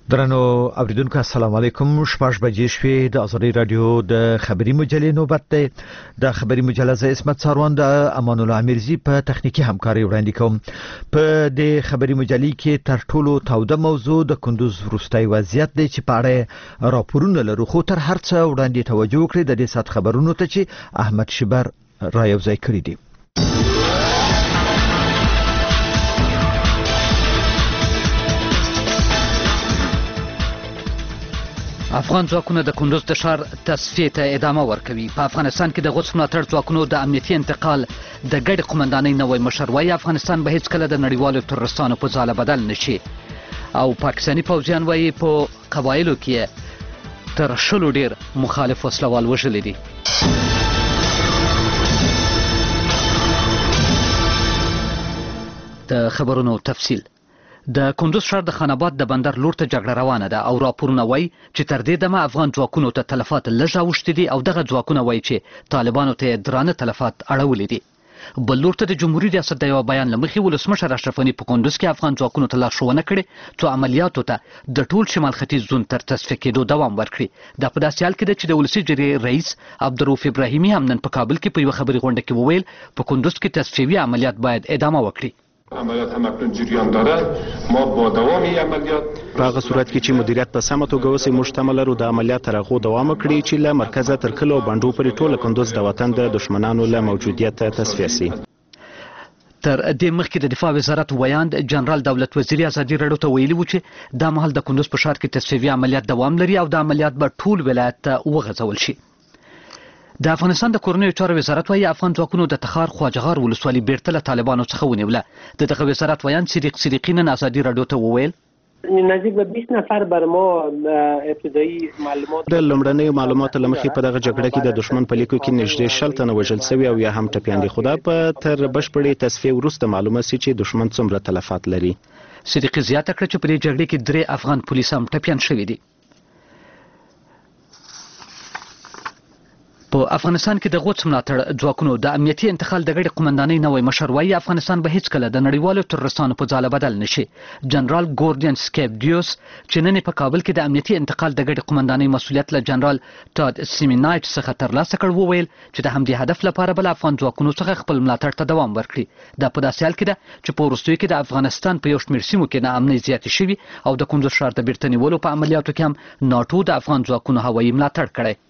درنو اوریدونکو السلام علیکم. شپږ بجې شوې د ازادي رادیو د خبري مجلې نوبت ده. د خبري مجله ز اسمت ساروان د امان الله امیرزی په تخنیکی همکاري وړاندې کوم. په د خبري مجلې کې تر ټولو تاوده موضوع د کندوز وروستي وضعیت دی چې په اړه راپورونه لرو، خو تر هر څه وړاندې توجه وکړي د دې سات خبرونو ته چې احمد شبر را یوځای کړی دی. افغان ځواکونه د کندوز د ښار تصفیې ته ادامه ورکوي. په افغانستان کې د غوڅ ملاتړ ځواکونو د امنیتي انتقال د ګډې قومندانۍ نوی مشر وایي افغانستان به هیڅکله د نړیوالو ترورستانو په ځاله بدل نشي، او پاکستاني پوځیان وایي په قبایلو کې تر 100 ډیر مخالف وسلوال وژلي دي. د خبرونو تفصیل. د کندوز ښار د خان آباد د بندر لور ته جګړه روانه ده او راپورونه وایي چې تر دې دمه افغان ځواکونو ته تلفات لږ اوښتي دي او دغه ځواکونه وایي چې طالبانو ته درانه تلفات اړولي دي. بل لور ته د جمهوریت ریاست د یو بیان له مخې ولسمشر اشرف غني په کندوز کې افغان ځواکونو ته لارښوونه کړې څو عملیاتو ته د ټول شمال ختیځ زون تر تصفیه کېدو دوام ورکړي. دا په داسې حال کې ده چې د ولسي جرګې رئیس عبدالرؤف ابراهیمي هم نن په کابل کې په یوه خبري غونډه کې وویل په کندوز کې تصفیوي عملیات باید ادامه وکړي. عملیات هم اکنون جریان داره. ما با دوام این عملیات په هغه صورت کې چې مدیریت په سمه توګه وسي مشتمل لرو د عملیات تر هغو دوام وکړي چې له مرکزه تر کلو او بندو پورې ټوله کندوز د وطن د دشمنانو له موجودیت تصفیه سي. تر دې مخکې د دفاع وزارت ویاند جنرال دولت وزیر ازادي راډیو ته ویلي و چې دا مهال د کندوز په ښار کې تصفیوي عملیات دوام لري او د عملیات به ټول ولایت ته وغځول شي. د افغانستان د کورنیو چارو وزارت وایي افغان ځواکونو د تخار خواجهار ولسوالي بیرته له طالبانو څخه ونیوله. د دغه وزارت ویاند صدیق صدیقي نن ازادي راډیو ته وویل نزدیک به 20 نفر بر ما ابتدایی معلومات د لومړنیو معلوماتو له مخې په دغه جګړه کې د دشمن په لیکو کې نږدې 60 تنه وژل شوي او یا هم ټپیان دي، خو دا په تر بشپړې تصفیې وروسته معلومه سي چې دشمن څومره تلفات لري. صدیقي زیاته کړه چې په دې جګړه کې 3 افغان پولیس هم ټپیان شوي دي. په افغانستان کې د غوڅ ملاتړ ځواکونو د امنیتي انتقال د ګډې قومندانۍ نوی مشر وایي افغانستان به هیڅکله د نړیوالو ترورستانو په ځاله بدل نشي. جنرال ګوردین سکیپډیوس چې نن په کابل کې د امنیتي انتقال د ګډې قومندانۍ مسؤلیت له جنرال ټاد سیمینایټ څخه ترلاسه کړ وویل چې د همدې هدف لپاره بل افغان ځواکونو څخه خپل ملاتړ ته دوام ورکړي. دا په داسې حال کې ده چې په وروستیو کې د افغانستان په یو شمېر سیمو کې ناامنۍ زیاتې شوي او د کندوز ښار د بیرته نیولو په عملیاتو کې هم ناټو د افغان ځواکونو هوایي ملاتړ کړی.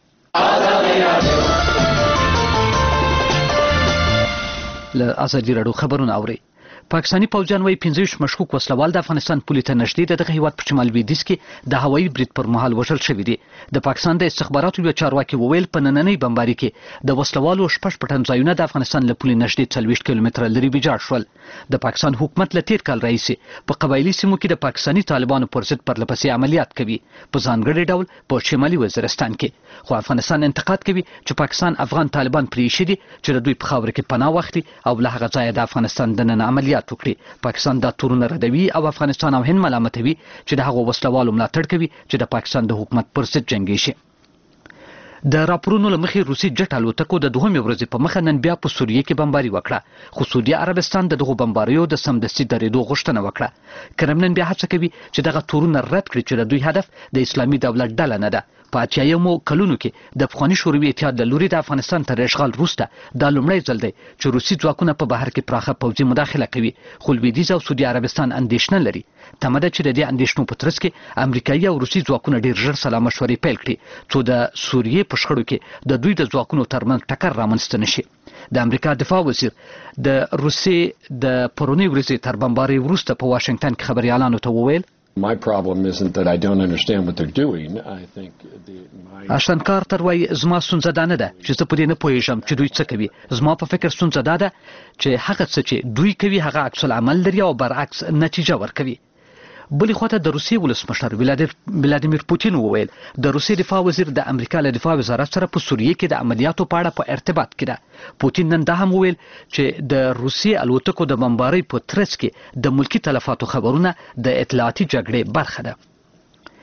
له ازادي راډیو خبرونه اوري. پاکستاني پوځیان وایي 25 مشکوک وسلوال د افغانستان پولې ته نږدې د دغه هیواد په شمال لویدیځ کې د هوایي برید پر مهال وژل شوي دي. د پاکستان د استخباراتو یو چارواکي وویل په نننۍ بمباري کې د وسلوالو 6 پټن ځایونه د افغانستان له پولې نږدې 40 کیلومتره لرې ویجاړ شول. د پاکستان حکومت له تیر کال راهیسې په قبایلي سیمو کې د پاکستاني طالبانو پر ضد پرلپسې عملیات کوي، په ځانګړي ډول په شمالي وزیرستان کې. خو افغانستان انتقاد کوي چې پاکستان افغان طالبان پریښي دي چې د دوی په خاوره کې پناه واخلي او له هغه ځایه د افغانستان دننه عملیات وکړي. پاکستان دا تورونه ردوي او افغانستان او هند ملامتوي چې د هغو وسلوالو ملاتړ کوي چې د پاکستان د حکومت پر ضد جنګي شي. د راپورونو له مخې روسي جټ الوتکو د 2مې ورځې په مخه نن بیا په سوریه کې بمباري وکړه، خو سعودي عربستان د دغو بمباریو د سمدستي درېدو غوښتنه وکړه. کرملن بیا هڅه کوي چې دغه تورونه رد کړي چې د دوی هدف د اسلامي دولت ډله نه ده. په 80مو کلونو کې د افغاني شوروي اتحاد له لوري د افغانستان تر اشغال وروسته دا لومړی ځل دی چې روسي ځواکونه په بهر کې پراخه پوځي مداخله کوي، خو لویدیځ او سعودي عربستان اندېښنه لري. تمه ده چې د دې اندېښنو په ترڅ کې امریکایي او روسي ځواکونه ډېر ژر سلا مشورې پیل کړي څو د سوریې په شخړو کې د دوی د ځواکونو ترمنځ ټکر رامنځته نشي. د امریکا دفاع وزیر د روسیې د پرونۍ ورځې تر بمبارۍ وروسته په واشنګټن کې خبريالانو ته وویل My problem isn't that I don't understand what they're doing. I think اشتنکار تر وای زما ستونزه دا نه ده چې زه په دې نه پوهیږم چې دوی څه کوي. زما په فکر ستونزه دا ده چې هغه څه چې دوی کوي هغه عکس العمل لري او برعکس نتیجه ورکوي. بلې خواته د روسیې ولسمشر ولادیمیر پوتین وویل د روسیې دفاع وزیر د امریکا له دفاع وزارت سره په سوریه کې د عملیاتو په اړه په ارتباط کې ده. پوتین نن دا هم وویل چې د روسیې الوتکو د بمبارۍ په ترڅ کې د ملکی تلفاتو خبرونه د اطلاعاتي جګړې برخه ده.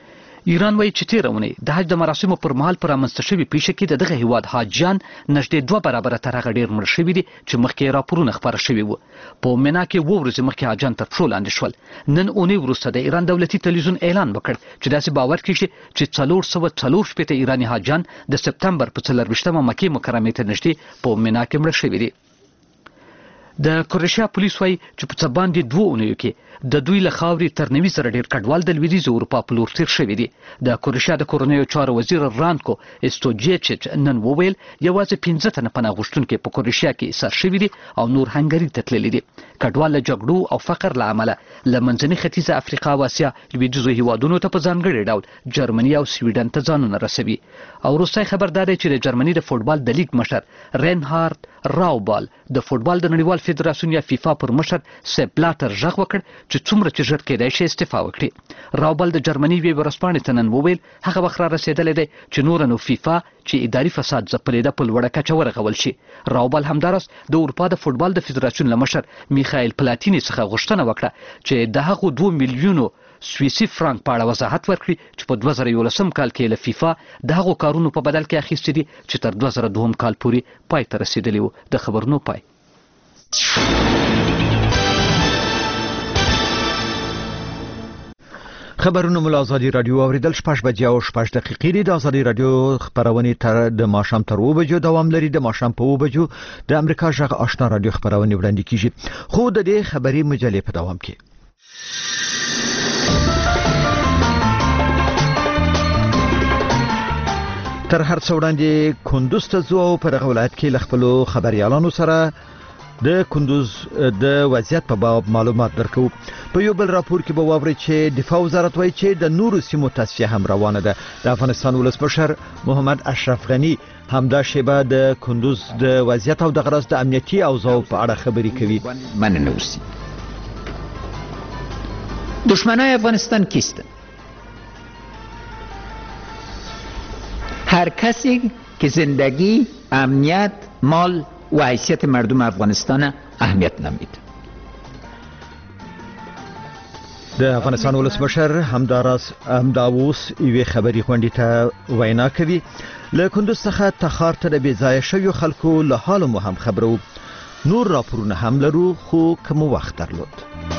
ایران وایي چې تېره اونۍ د حج د مراسمو پر مهال په رامنځته شوې پیښه کې د دغه هیواد حاجیان نږدې 2 برابره تر هغه ډېر مړه شوي دي چې مخکې یې راپورونه خپاره شوي وو. په مینا کې 2 ورځې مخکې حاجیان تر پښو لاندې شول. نن اونۍ وروسته د ایران دولتي تلویزیون اعلان وکړ چې داسې باور کېږي چې 444 ایراني حاجیان د سپتمبر په 24مه مکې مکرمې ته نږدې په مینا کې مړه شوي دي. د کروشیا پولیس وایي چې په څه باندې 2 اونیو کې د دوی له خاورې تر 90 سره ډېر کډوال د لویدیځې اروپا په لور تېر شوي دي. د کروشیا د کورنیو چارو وزیر رانکو استوجیچچ نن وویل یوازې 15 تنه پناه غوښتونکي په کروشیا کې ایسار شوي دي او نور هنګري ته تللي دي. کډوال له جګړو او فقر له امله له منځنۍ ختیځه افریقا او اسیا لویدیځو هیوادونو ته په ځانګړي ډول جرمني او سویډن ته ځانونه رسوي. او وروستی خبر دا دی چې د جرمني د فوټبال د لیګ مشر رینهارد راوبال د فوټبال د نړیوال فدراسیون یا فیفا پر مشر سیپ بلاتر غږ وکړ چې څومره چې ژر کېدای شي استعفا وکړي. راوبال د جرمني یوې ورځپاڼې ته نن وویل هغه وخت را رسېدلی دی چې نوره نو فیفا چې اداري فساد ځپلې ده په لوړه کچه ورغول شي. راوبال همداراز د اروپا د فوټبال د فدراسیون له مشر میخایل پلاتیني څخه غوښتنه وکړه چې د هغو 2 میلیونو سویسي فرانک په اړه وضاحت ورکړي چې په 2011 کال کې له فیفا د هغو کارونو په بدل کې اخیستي دي چې تر 2002 کال پورې پای ته رسېدلي وو. د خبرونو پای. خبرونه مو له ازادي رادیو اوریدل 6:06 د ازادي رادیو خبرونه تر د ماښام تر 2 بجو دوام لري. د ماښام په 2 بجو د امریکا ژغ آشنا رادیو خبرونه وړاندې کیږي. خو د دې خبري مجلې په دوام کې تر هر څو وړاندې کندوز ته ځو او په دغه ولایت کې له خپلو خبريالانو سره د کندوز د وضعیت په باب معلومات درکو. په یو بل راپور کې به واورئ چې دفاع وزارت وایي چې د نورو سیمو تصفیه هم روانه ده. د افغانستان ولسمشر محمد اشرف غنی همدا شیبه د کندوز د وضعیت او د غرض د امنیتي اوضاع په اړه خبرې کوي. من نوسی دشمنای افغانستان کیستن؟ هر کسی که زندگی، امنیت، مال و حیثیت مردم افغانستان اهمیت نمیده. د افغانستان ولسمشر همدا اوس یوې خبري غونډې ته وینا کوي. له کندوز څخه تخار ته د بې ځایه شویو خلکو له حالو مو هم خبرو. نور راپورونه هم لرو خو کوم وخت درلود.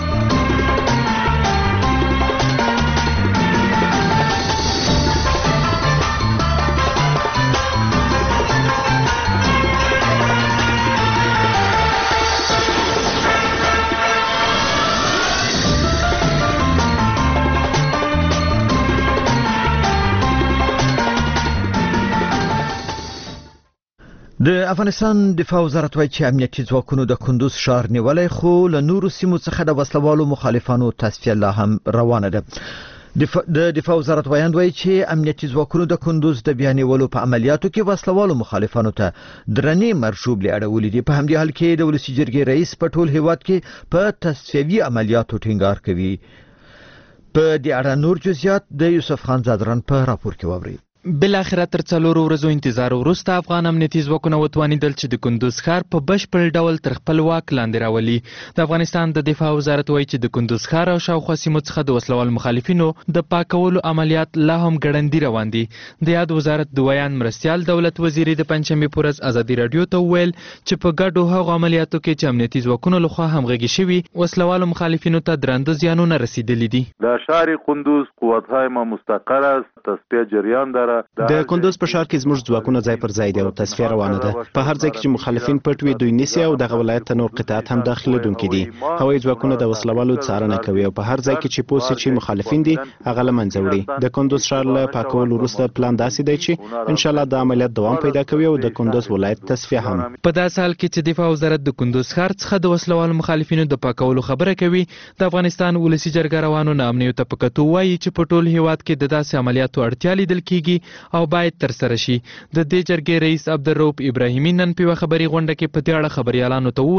د افغانستان دفاع وزارت وایي چې امنیتي ځواکونو د کندوز ښار نیولای خو له نورو سیمو څخه د وسلوالو مخالفانو تصفیه لا هم روانه ده. د دفاع وزارت وایي چې امنیتي ځواکونو د کندوز د بیانولو په عملیاتو کې وسلوالو مخالفانو ته درنې مرشوبلې اړولې دي. په همدې حال کې د ولسي جرګې رئیس په ټول هیواد کې په تصفیوي عملیاتو ټینګار کوي. په دې اړه نور جزئیات د یوسف خان زادران په راپور کې واورئ. بالاخره تر 4 ورځو انتظار وروسته افغان امنیتي ځواکونه وتوانیدل چې د کندوز ښار په بشپړ ډول تر خپل واک لاندې راولي. د افغانستان د دفاع وزارت وایي چې د کندوز ښار او شاوخوا سیمو څخه د وسلوال مخالفینو د پاکولو عملیات لا هم ګړندي روان دي. د یاد وزارت د ویان مرستیال دولت وزیر د پنځمې پورز ازادي رادیو ته ویل چې په ګډو هغو عملیاتو کې چې امنیتي ځواکونو لخوا همغږي شوي وسلوالو مخالفینو ته درانده زیانونه رسیدلي دي. د شهر کندوز قوت‌های ما مستقر است، تصفیه جریان دارد. د کندوز په ښار کې زموږ ځواکونه ځای پر ځای دي او تصفیه روانه ده. په هر ځای کې چې مخالفین پټ وي دوی نیسي او دغه ولایت ته نور قطعات هم داخليدونکي دي. هوایي ځواکونه د وسلوالو څارنه کوي او په هر ځای کې چې پوسي چې مخالفین دي هغه له منځه وړي. د کندوز ښار له پاکولو وروسته پلان داسې دی چې ان شاء الله د عملیات دوام پیدا کوي او د کندوز ولایت تصفیه هم. په داسې حال کې چې دفاع وزارت د کندوز ښار څخه د وسلوالو مخالفینو د پاکولو خبره کوي، د افغانستان ولسي جرګه روانو نامنیو ته په کتو وایي چې په ټول هیواد کې د داسې عملیاتو اړتیا لیدل کیږي او باید ترسره شي. د دې جرګې رئیس عبدالرؤف ابراهیمي نن په خبري غونډه کې په دې اړه خبريالانو ته وویل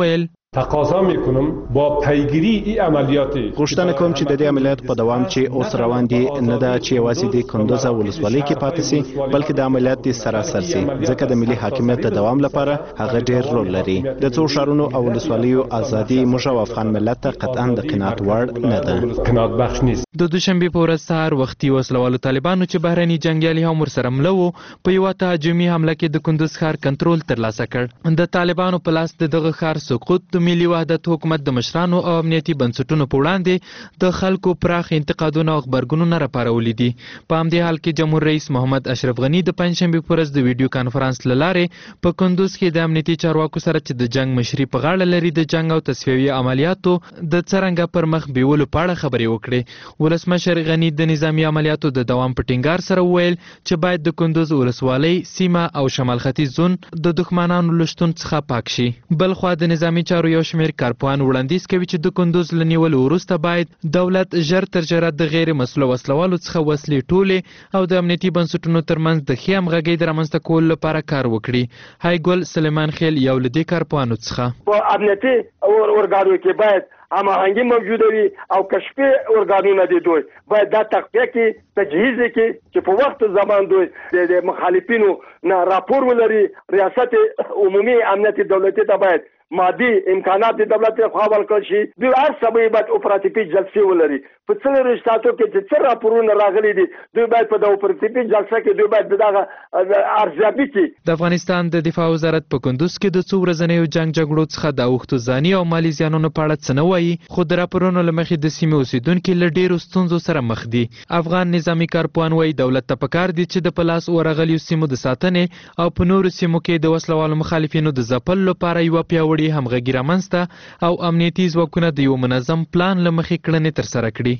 تقاضا میکنم با پیگیری این عملیات غوښتنه کوم چې د دې عملیات په دوام چې اوس روان دي نه دا چې یوازې د کندوز ولسوالۍ کې پاتې سي بلکې د عملیات د سراسر سي ځکه د ملي حاکمیت د دوام لپاره هغه ډېر رول لري د څو ښارونو او ولسوالیو ازادي موږ او افغان ملت ته قطعا د قناعت وړ نه ده قناعت بخش نیست. د دوشنبه په ورځ سهار وختي وسلوالو طالبانو چې بهرني جنگیالي هم ورسره مله وو په یوه تهاجمي حمله کې د کندوز ښار کنټرول ترلاسه کړ. د طالبانو په لاس د دغه ښار سقوط د ملي وحدت حکومت د مشرانو او امنیتي بنسټونو په وړاندې د خلکو پراخ انتقادونه او خبرګونونه راپارولي دي. په همدې حال کې جمهور رئیس محمد اشرف غني د پنځشنبه په ورځ د ویډیو کانفرنس له لارې په کندوز کې د امنیتي چارواکو سره چې د جنگ مشري په غاړه لري د جنگ او تصفیوي عملیاتو د څرنګه پر مخ بیولو په اړه خبرې وکړې. ولسمشر غني د نظامی عملیاتو د دوام په ټینګار سره وویل چې باید د کندوز ولسوالۍ سیمه او شمال ختیځ زون د دښمنانو له شتون څخه پاک شي. بلخوا د نظامی چارو یو شمېر کارپوهان وړاندیز کوي چې د کندوز له نیولو وروسته باید دولت ژر تر ژره د غیر مسلو وسلوالو څخه وسلې ټولې او د امنیتي بنسټونو ترمنځ د ښې همغږۍ د رامنځته کولو لپاره کار وکړي. هایګل سلیمان خیل یو له دې کارپوهانو څخه په امنیتي اورګانو کې باید هماهنګي موجوده وي او کشفي ارګانونه دي دوی باید دا تقویه کې تجهیز کې چې په وخت زمان دوی د مخالفینو نه راپور ولري. ریاست عمومي امنیت دولتي ته باید مادي امکانات د دولت خوا ورکړل شي. دوی هر سبا باید اپراتیفي جلسې ولري. په څلورو ساتو کې چې څه راپورونه راغلي دي دوی باید په د اپراتیفي جلسه کې دوی باید دغه ارزیابي کړي. د افغانستان د دفاع وزارت په کندوز کې د څو ورځنیو جنگ جګړو څخه د اوښتو ځاني او مالي زیانونو په اړه څه نه وایي خو د راپورونو له مخې د سیمې اوسیدونکي له ډېرو ستونزو سره مخ دي. افغان نظامي کارپوهان وایي دولت ته پکار دي چې د په لاس ورغلیو سیمو د ساتنې او په نورو سیمو کې د وسلوالو مخالفینو د ځپلو لپاره یوه پیاوړې همغږي رامنځته او امنیتي ځواکونه د یو منظم پلان له مخې کړنې ترسره کړي.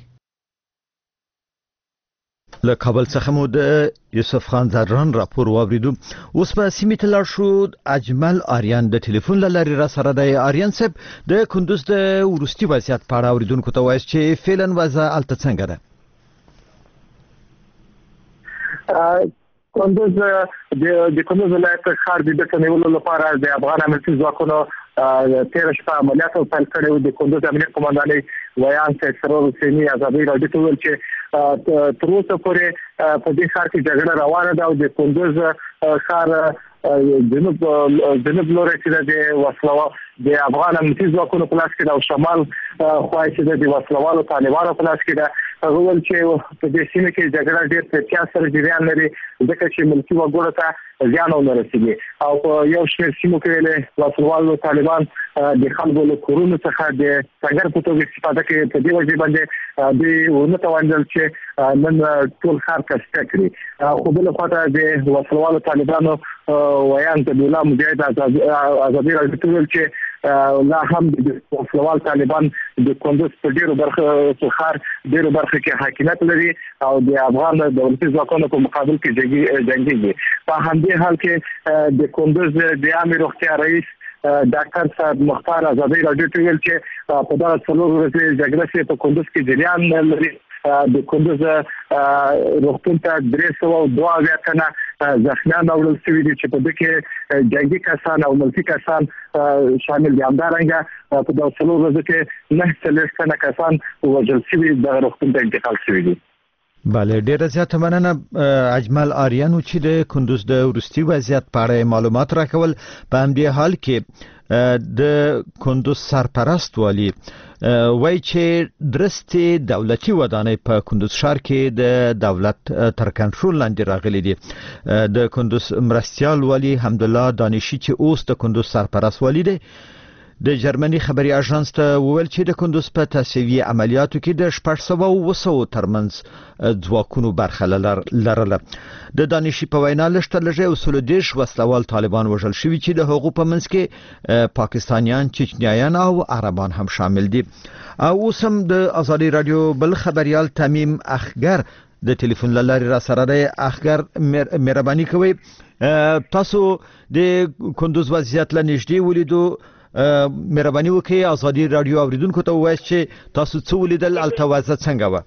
له کابل څخه مو د یوسف خان زران راپور واوریدو. اوس په سیمې ته لاړ شو. اجمل آریان د ټلیفون له لارې را سره دی. آریان صاحب د کندوز د وروستي وضعیت په اړه اوریدونکو ته وایي چې فعلا وضع هلته څنګه ده؟ کندوز د کندوز ولایت ښار د بیرته نیولو لپاره د افغان امنیتي ځواکونو تېره شپه عملیات پیل کړي وو. د کندوز امنیت قومندانۍ ویان صاحب سرور حسیني ازادۍ راډیو ته وویل چې تر اوسه پورې په دې ښار کې جګړه روانه ده او د کندوز ښار جنوب لوري چې د وسلوالو د افغان امنیتي ځواکونو په لاس کې ده او شمال خوا چې د وسلوالو طالبانو په لاس کې ده. هغه وویل چې په دې سیمه کې جګړه ډېر په احتیاط سره جریان لري ځکه چې ملکي وګړو ته زیان ونه رسېږي او په یو شمېر سیمو کې وسلوالو طالبان د خلکو له کورونو څخه د سنګر په توګه استفاده کوي. په دې وجه باندې دوی ونه توانېدل چې نن ټول ښار تصفیه کړي. خو بله خواته د وسلوالو طالبانو ویان الله مجاهد ازادۍ راډیو ته وویل چې لا هم د وسلوال طالبان د کندوز په ډیرو برخو ډیرو برخو کې حاکمیت لري او د افغان دولتي ځواکونو په مقابل کې جنګيږي. په همدې حال کې د کندوز د عامه روغتیا رئیس ډاکټر صاحب مختار ازادۍ راډیو ته ویل چې په دغه څلور ورځې جګړه چې په کندوز کې جریان لري د کندوز روغتون ته 302 تنه زخمیان راوړل شوي دي چې په دې کې جنګي کسان او ملکي کسان شامل دي. همدارنګه په دغه څلور ورځو کې 9 تنه کسان وژل شوي د روغتون ته انتقال شوي دي. بله ډیره زیاته مننه اجمل آریانو چې د کندوز د وروستي وضعیت په اړه معلومات راکول. په همدې حال کې د کندوز سرپرست والی وایي چې درستې دولتي ودانۍ په کندوز ښار کې د دولت تر کنټرول لاندې راغلي دي. د کندوز مرستیال والی حمدالله دانشي چې اوس د کندوز سرپرست والی دی د جرمني خبري اژانس ته وویل چې د کندوز په تصفیوي عملیاتو کې د 600 ترمنځ ځواکونو برخه لرله. د دانشي په وینا لږ اصول دیش وسلوال طالبان وژل شوي چې د هغو په منځ کې پاکستانیان، چچنیایان او عربان هم شامل دي. او اوس هم د ازادي رادیو بل خبريال تمیم اخگر د ټلیفون لارې را سره دی. اخگر مهرباني کوئ تاسو د کندوز وضعیت له نږدې ولیدو. مهرباني وکړئ ازادي رادیو اوریدونکو ته ووایئ چې تاسو څه ولیدل، هلته وضع څنګه وه؟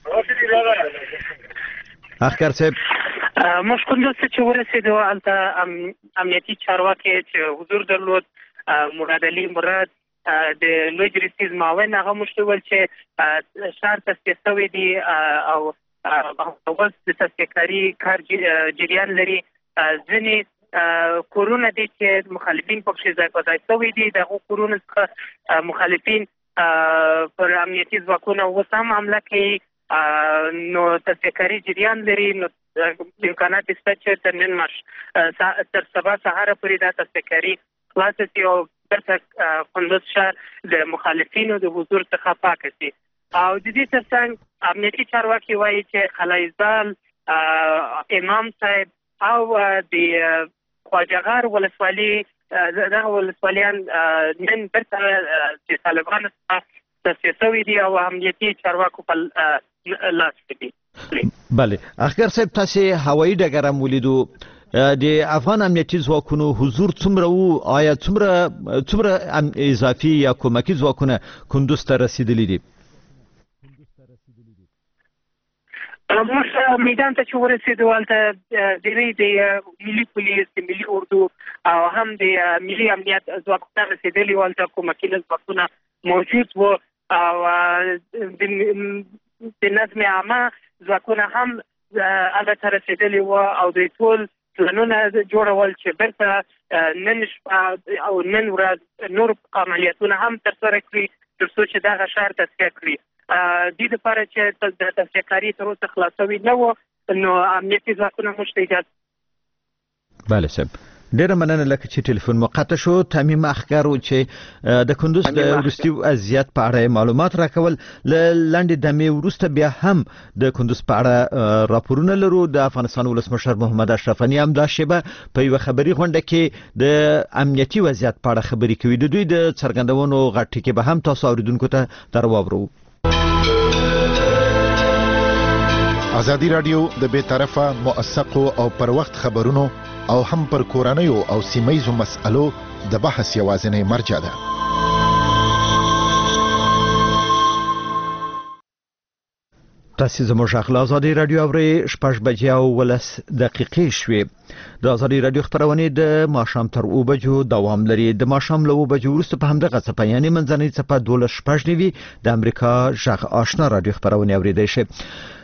اخگر صاحب موږ کندوز ته چې ورسېدو هلته امنیتي چارواکي چې حضور درلود مراد علي مراد د لوی جرسیز معاون هغه مشتول چې شهر تصفیه شوی دی او اوس د تصفیه‌کاري کار جریان لري. ځینې کورونه دي چې مخالفین پکې ځای په ځای شوي دي. دغه کورونه څخه مخالفین پر امنیتي ځواکونه اوس هم حمله کوي. نو تصفیه‌کاري جریان لري. نو امکانات شته چې تر نن تر سبا سهار پورې دا تصفیه‌کاري خلاصه شي او بیرته کندوز شهر د مخالفینو د حضور څخه پاک شي. او د دې ترڅنګ امنیتي چارواکي وایي چې خلایزال امام صاحب او د خواجه‌غار ولسوالي دغه ولسوالیان نن بیرته د طالبانو څخه تصفیه شوي دي او امنیتي چارواکو په لاس کې دي. بله اخګر صاحب تاسو هوایي ډګر هم ولیدو. د افغان امنیتي ځواکونو حضور څومره وو؟ آیا څومره اضافي یا کومکي ځواکونه کندوز ته رسیدلي دي؟ موږ میدان ته چې ورسېدو هلته ډېری د ملي پولیس د ملي اردو او هم د ملي امنیت ځواکونه رسېدلي وو. هلته کومکي ځواکونه موجود وو او د نظم عامه ځواکونه هم هغه ته رسېدلي وو او دوی ټول پلانونه جوړول چې بیرته نن شپه او نن ورځ نور عملیاتونه هم ترسره کړي تر څو چې دغه شهر تصفیه کړي. دې دپاره چې د تصفیه‌کاري تر اوسه خلاص شوي نه وو نو امنیتي ځواکونه موږ ته اجازه. بله صاحب ډیره مننه. لکه چې ټلیفون مقطع شو تمیم اخګر و چې د کندوز د وروستي وضعیت په اړه معلومات راکول. له لنډې دمې وروسته بیا هم د کندوز په اړه راپورونه لرو. د افغانستان ولسمشر محمد اشرف غني هم دا شیبه په یوه خبري غونډه کې د امنیتي وضعیت په اړه خبرې کوي. د دوی د څرګندونو غټ ټکي به هم تاسو اوریدونکو ته در واورو. ازادي رادیو د بې طرفه موثقو او پر وخت خبرونو او هم پر کورنیو او سیمایزو مسألو د بحث یوازینی مرجع ده. تاسو زموږ غږ له ازادي رادیو اورئ. 6:10 شوې. د ازادي رادیو خبرونه د ماښام تر 2 بجو دوام لري. د ماښام له 2 بجو وروسته په همدغه څپه یعنی منځنۍ څپه 12:09 د امریکا غږ آشنا رادیو خبرونه اوریدئ شئ.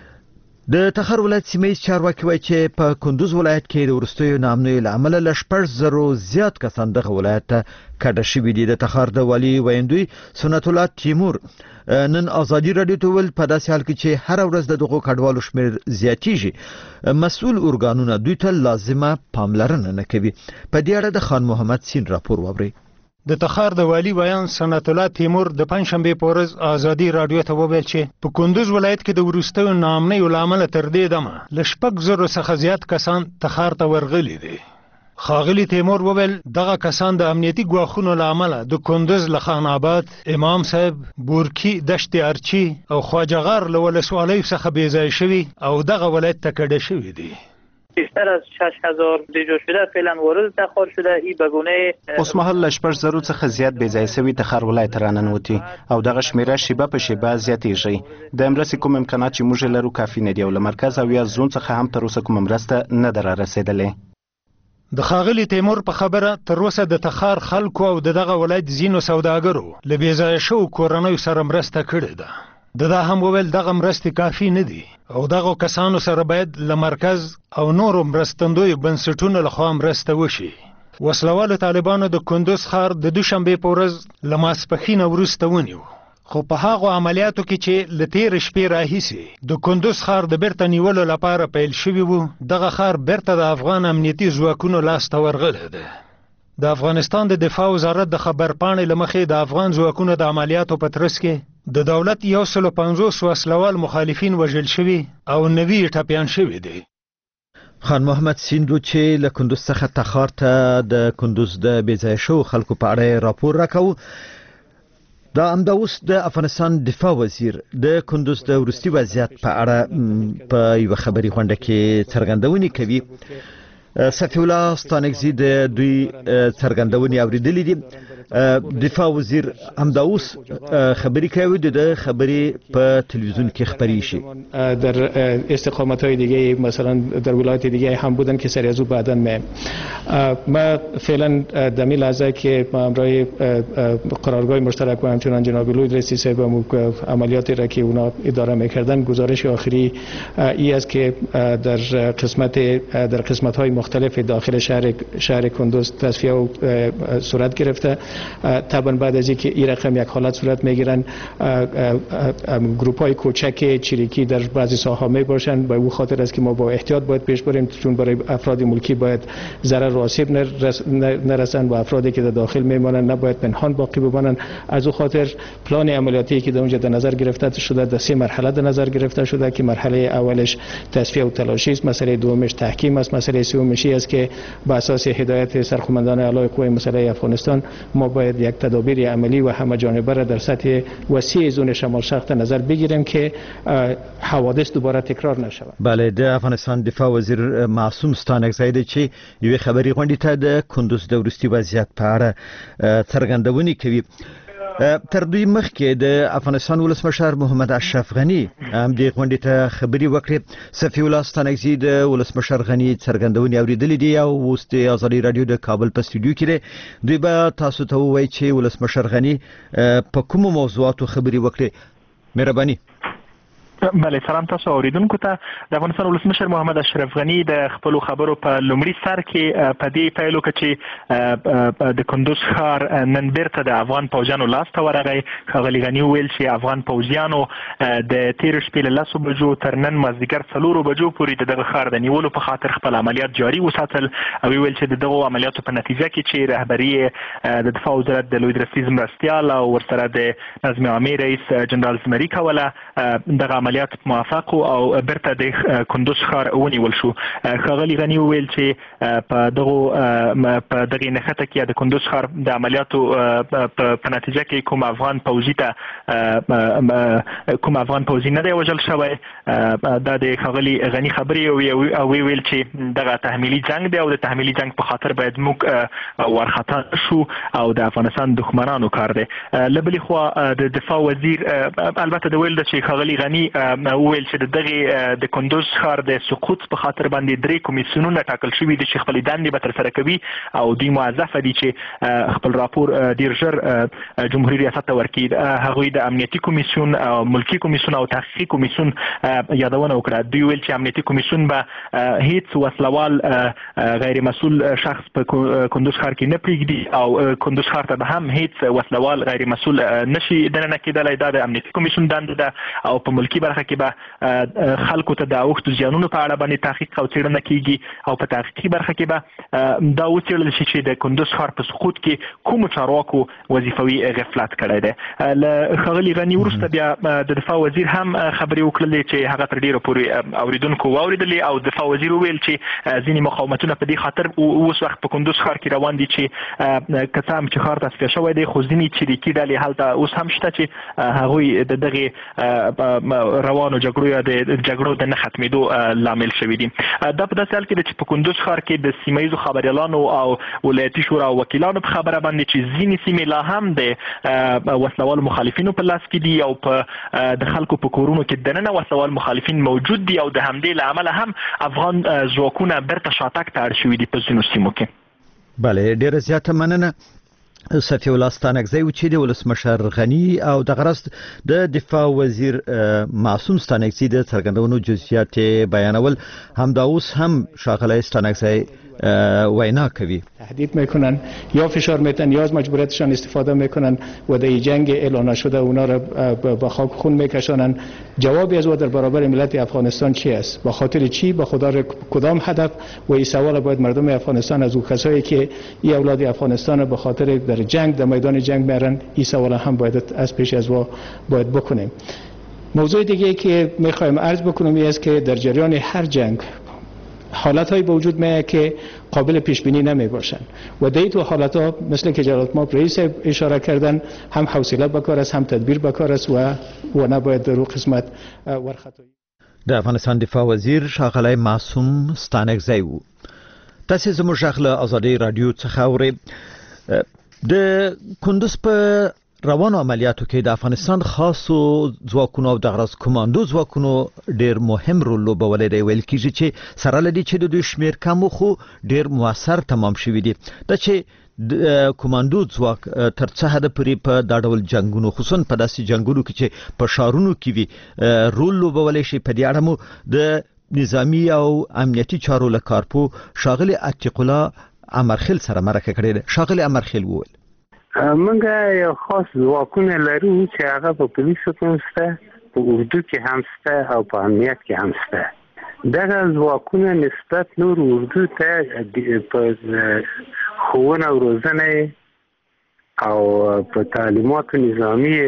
د تخار ولایت سیمایي چارواکي وایي چې په کندوز ولایت کې د وروستیو ناامنیو له امله له 8,000 زیات کسان دغه ولایت ته کډه شوي دي. د تخار د والي ویندوی سنت الله تیمور نن ازادي رادیو ته ویل په داسې حال کې چې هر ورځ د دغو کډوالو شمیر زیاتیږي مسؤل ارګانونه دوی ته لازمه پاملرنه نه کوي. په دې اړه د خان محمد سین راپور واورئ. د تخار د والی بیان سنت الله تیمور د پنځشنبه په ورځ ازادي رادیو ته وویل چې په کندوز ولایت کې د وروستیو ناامنیو له امله تر دې دمه له 6,000 څخه زیات کسان تخار ته ورغلي دي. خاغلی تیمور وویل دغه کسان د امنیتي ګواښونو له امله د کندوز له خان آباد، امام صاحب، بورکی، دشت ارچی او خواجه‌غار له ولسوالیو څخه بې ځای شوي او دغه ولایت ته کډه شوي دي. بیشتر از 6,000 دیجا شده فعلا وارد تخار شده. این بگونه اوس مهال له 8,000 څخه زیات بې ځای شوي تخار ولایت راننوتي او دغه شمیره شیبه په شیبه زیاتیږي. د مرستې کوم امکانات چې موږ لرو کافي نه دي او له مرکز او یا زون څخه هم تر اوسه کوم مرسته نه ده رارسېدلې. د خاغلی تیمور په خبره تر اوسه د تخار خلکو او دغه ولایت ځینو سوداګرو له بې ځای شوو کورنیو سره مرسته کړې ده. دا هم وویل دغه مرستې کافي نه دي او دغه کسانو سره باید له مرکز او نورو مرستندوی بنسټونو لخوا مرسته وشي. وسلوالو طالبانو د کندوز ښار د دوشنبه په ورځ له ماسپښین وروسته ونیو. خو په هغه عملیاتو کې چې له تیر شپې راهیسې د کندوز ښار د بیرته نیولو لپاره پیل شوي وو، دغه ښار بیرته د افغان امنیتي ځواکونو لاس ته ورغلی دی. د افغانستان د دفاع وزارت د خبرپاڼې له مخې د افغان ځواکونو د عملیاتو په ترڅ کې د دولت 150 وسلوال مخالفین وژل شوي او 90 ټپیان شوي دي. خان محمد سیندو چې له کندوز څخه تخار ته د کندوز د بې ځای شوو خلکو په اړه راپور راکاو. دا همدا اوس د افغانستان دفاع وزیر د کندوز د وروستي وضعیت په اړه په یوه خبري غونډه کې څرګندونې کوي. صفی الله ستانکزي د دوی څرګندونې اوریدلې دي. دفاع وزیر همدا اوس خبري کوي د خبري په تلویزیون کې خبري شي. در استقامت‌های دیگه مثلا در ولایت دیگه هم بودن که سری از او بعداً ما فعلا در این لحظه که ما همراه قرارگاه مشترک و همچنان جناب لوید رئیسی صاحب عملیاتی را که اونا اداره میکردن گزارش آخری ای است که در قسمت‌های مختلف داخل شهر کندوز تصفیه و صورت گرفته. طبعا بعد از اینکه این رقم یک حالت صورت میگیرن گروپ‌های کوچک چریکی در بعضی ساحات می باشند. به او خاطر است که ما با احتیاط باید پیش بریم چون برای افراد ملکی باید ضرر و آسیب نرسند و افرادی که در داخل میمانند نباید پنهان باقی بمانند. از او خاطر پلان عملیاتی که در اونجا در نظر گرفته شده در 3 مرحله در نظر گرفته شده که مرحله اولش تصفیه و تلاشی است، مسئله دومش تحکیم است، مسئله سومش است که بر اساس هدایت سرقومندان اعلی قوای مسلحه افغانستان ما باید یک تدابیر عملی و همه جانبه را در سطح وسیع زون شمال شرق در نظر بگیریم که حوادث دوباره تکرار نشود. بله، د افغانستان دفاع وزیر معصوم ستانکزی دی چې یو خبري غونډې ته د کندوز د وروستي وضعیت په اړه څرګندونې کوي. تر دوی مخکې د افغانستان ولسمشر محمد اشرف غنی هم د غونډې ته خبري وکړې. صفي الله ستانکزی د ولسمشر غنی څرګندونې اوریدلې دي او اوس د ازادي رادیو د کابل په استودیو کې دی. دوی به تاسو ته ووایي چې ولسمشر غنی په کومو موضوعاتو خبري وکړې. مهرباني. بله، سلام تاسو اوریدونکو ته. د افغانستان ولسمشر محمد اشرف غنی د خپل خبرو په لومړي سر کې په دې پیل وکړ چې د کندوز ښار نن بیرته د افغان پوځیانو لاس ته ورغی. ښاغلي غني وویل چې افغان پوځیانو د تېرې شپې له 10 بجو تر نن مازدیګر 4 بجو پورې د دغه ښار د نیولو په خاطر خپل عملیات جاري وساتل او ویل چې د دغو عملیاتو په نتیجه کې چې رهبري د دفاع وزارت د لوید رئیس مرستیال او ورسره د نظم عامې رئیس جنرال زمري کوله دغه عملیات موفق او برته د کندوز ښار ونیول شو. ښاغلي غني وویل چې په دغه نښته کې د کندوز ښار د عملیاتو په نتیجه کې کوم افغان پوځي نه دی وژل شوی. دا د ښاغلي غني خبرې او ویل چې دغه تحمیلي جنگ دی او د تحمیلي جنگ په خاطر باید موږ ورخطا شو او د افغانستان دښمنانو کار دی. له بلې خوا د دفاع وزیر البته د ویل د چې ښاغلي غني وویل چې دغه د کندوز ښار د سقوط په خاطر باندې 3 کمیسیونونه ټاکل شوي دي چې خپل دندې به ترسره کوي او دوی موظفه دي چې خپل راپور ډیر ژر جمهوریت ریاست ته ورکړي. هغوی د امنیتي کمیسیون او ملکی کمیسیون او تحقیقي کمیسیون یادونه وکړه. دوی ویل چې امنیتي کمیسیون به هیڅ وسلوال غیر مسؤل شخص په کندوز ښار کې نه پریږدي او کندوز ښار ته به هم هیڅ وسلوال غیر مسؤل نشي دننه کېدلی. دا د امنیتي کمیسیون دنده ده او په ملکی برخه کې به خلکو ته د اوښتو زیانونو په اړه باندې تحقیق او څېړنه کیږي او په تحقیقي برخه کې به دا وڅېړل شي چې د کندوز ښار په سقوط کې کومو چارواکو وظیفوي غفلت کړی دی. له ښاغلي غني وروسته بیا د دفاع وزیر هم خبرې وکړلې چې هغه تر ډېره پورې اوریدونکو واورېدلې او دفاع وزیر وویل چې ځینې مقاومتونه په دې خاطر اوس وخت په کندوز ښار کې روان دي چې که څه هم چې ښار تصفیه شوی دی خو ځینې چریکي ډلې هلته اوس هم شته چې هغوی د دغې روانو جګړو یا د جګړو د نه ختمېدو لامل شوي دي. دا په داسې حال کې ده چې په کندوز ښار کې د سیمه ییزو خبریالانو او ولایتي شورا او وکیلانو په خبره باندې چې ځینې سیمې لا هم د وسلوالو مخالفینو په لاس کې دي او په د خلکو په کورونو کې دننه وسلوال مخالفین موجود دي او د همدې له امله هم افغان ځواکونه بیرته شاتګ ته اړ شوي دي په ځینو سیمو کې. بله، ډېره زیاته مننه. صفي الله ستانکزی و چې د ولسمشر غنی او د غرست د دفاع وزیر معصوم ستانکزی د څرګندونو جزئیات بیانول. همدا اوس هم ښاغلی ستانکزی وینا کوي. تهدید میکنن یا فشار میتن یا از مجبوریتشان استفاده میکنن و در جنگ اعلان شده اونا را به خاک خون میکشانن. جوابی از او در برابر ملت افغانستان چی است؟ به خاطر چی؟ به خاطر کدام هدف؟ و این سوال باید مردم افغانستان از او کسایی که این اولاد افغانستان به خاطر در جنگ در میدان جنگ میرن این سوال هم باید از پیش از او باید بکنیم. موضوع دیگه که میخوایم عرض بکنم این است که در جریان هر جنگ حالت‌هایی به وجود میاد که قابل پیش بینی نمی باشند و در تو حالت‌ها مثل که جلالت مآب رئیس اشاره کردن هم حوصله بکار است هم تدبیر بکار است و نباید در قسمت ورخطایی. د افغانستان دفاع وزیر ښاغلی معصوم ستانکزی و. تاسو زموږ غږ له ازادي رادیو څخه اورئ. د کندوز په روانو عملیاتو کې د افغانستان خاصو ځواکونو او د غرض کمانډو ځواکونو ډېر مهم رول لوبولی دی. ویل کېږي چې سره له دې چې د دوی شمېر کم خو ډېر موثر تمام شوي دي. دا چې د کمانډو ځواک تر څه حده پورې په دا ډول جنګونو خصوصا په داسې جنګونو کې چې په ښارونو کې وي رول لوبولی شي، په دې اړه مو د نظامی او امنیتي چارو له کارپو ښاغلي عتیق الله امرخیل سره مرکه کړې ده. ښاغلي امرخیل وویل موږ یو خاص ځواکونه لرو چې هغه په پولیسو کې شته، په اردو کې هم شته او په امنیت کې هم شته. دغه ځواکونه نسبت نور اردو ته په ښوونه او روزنه او په تعلیماتو نظامی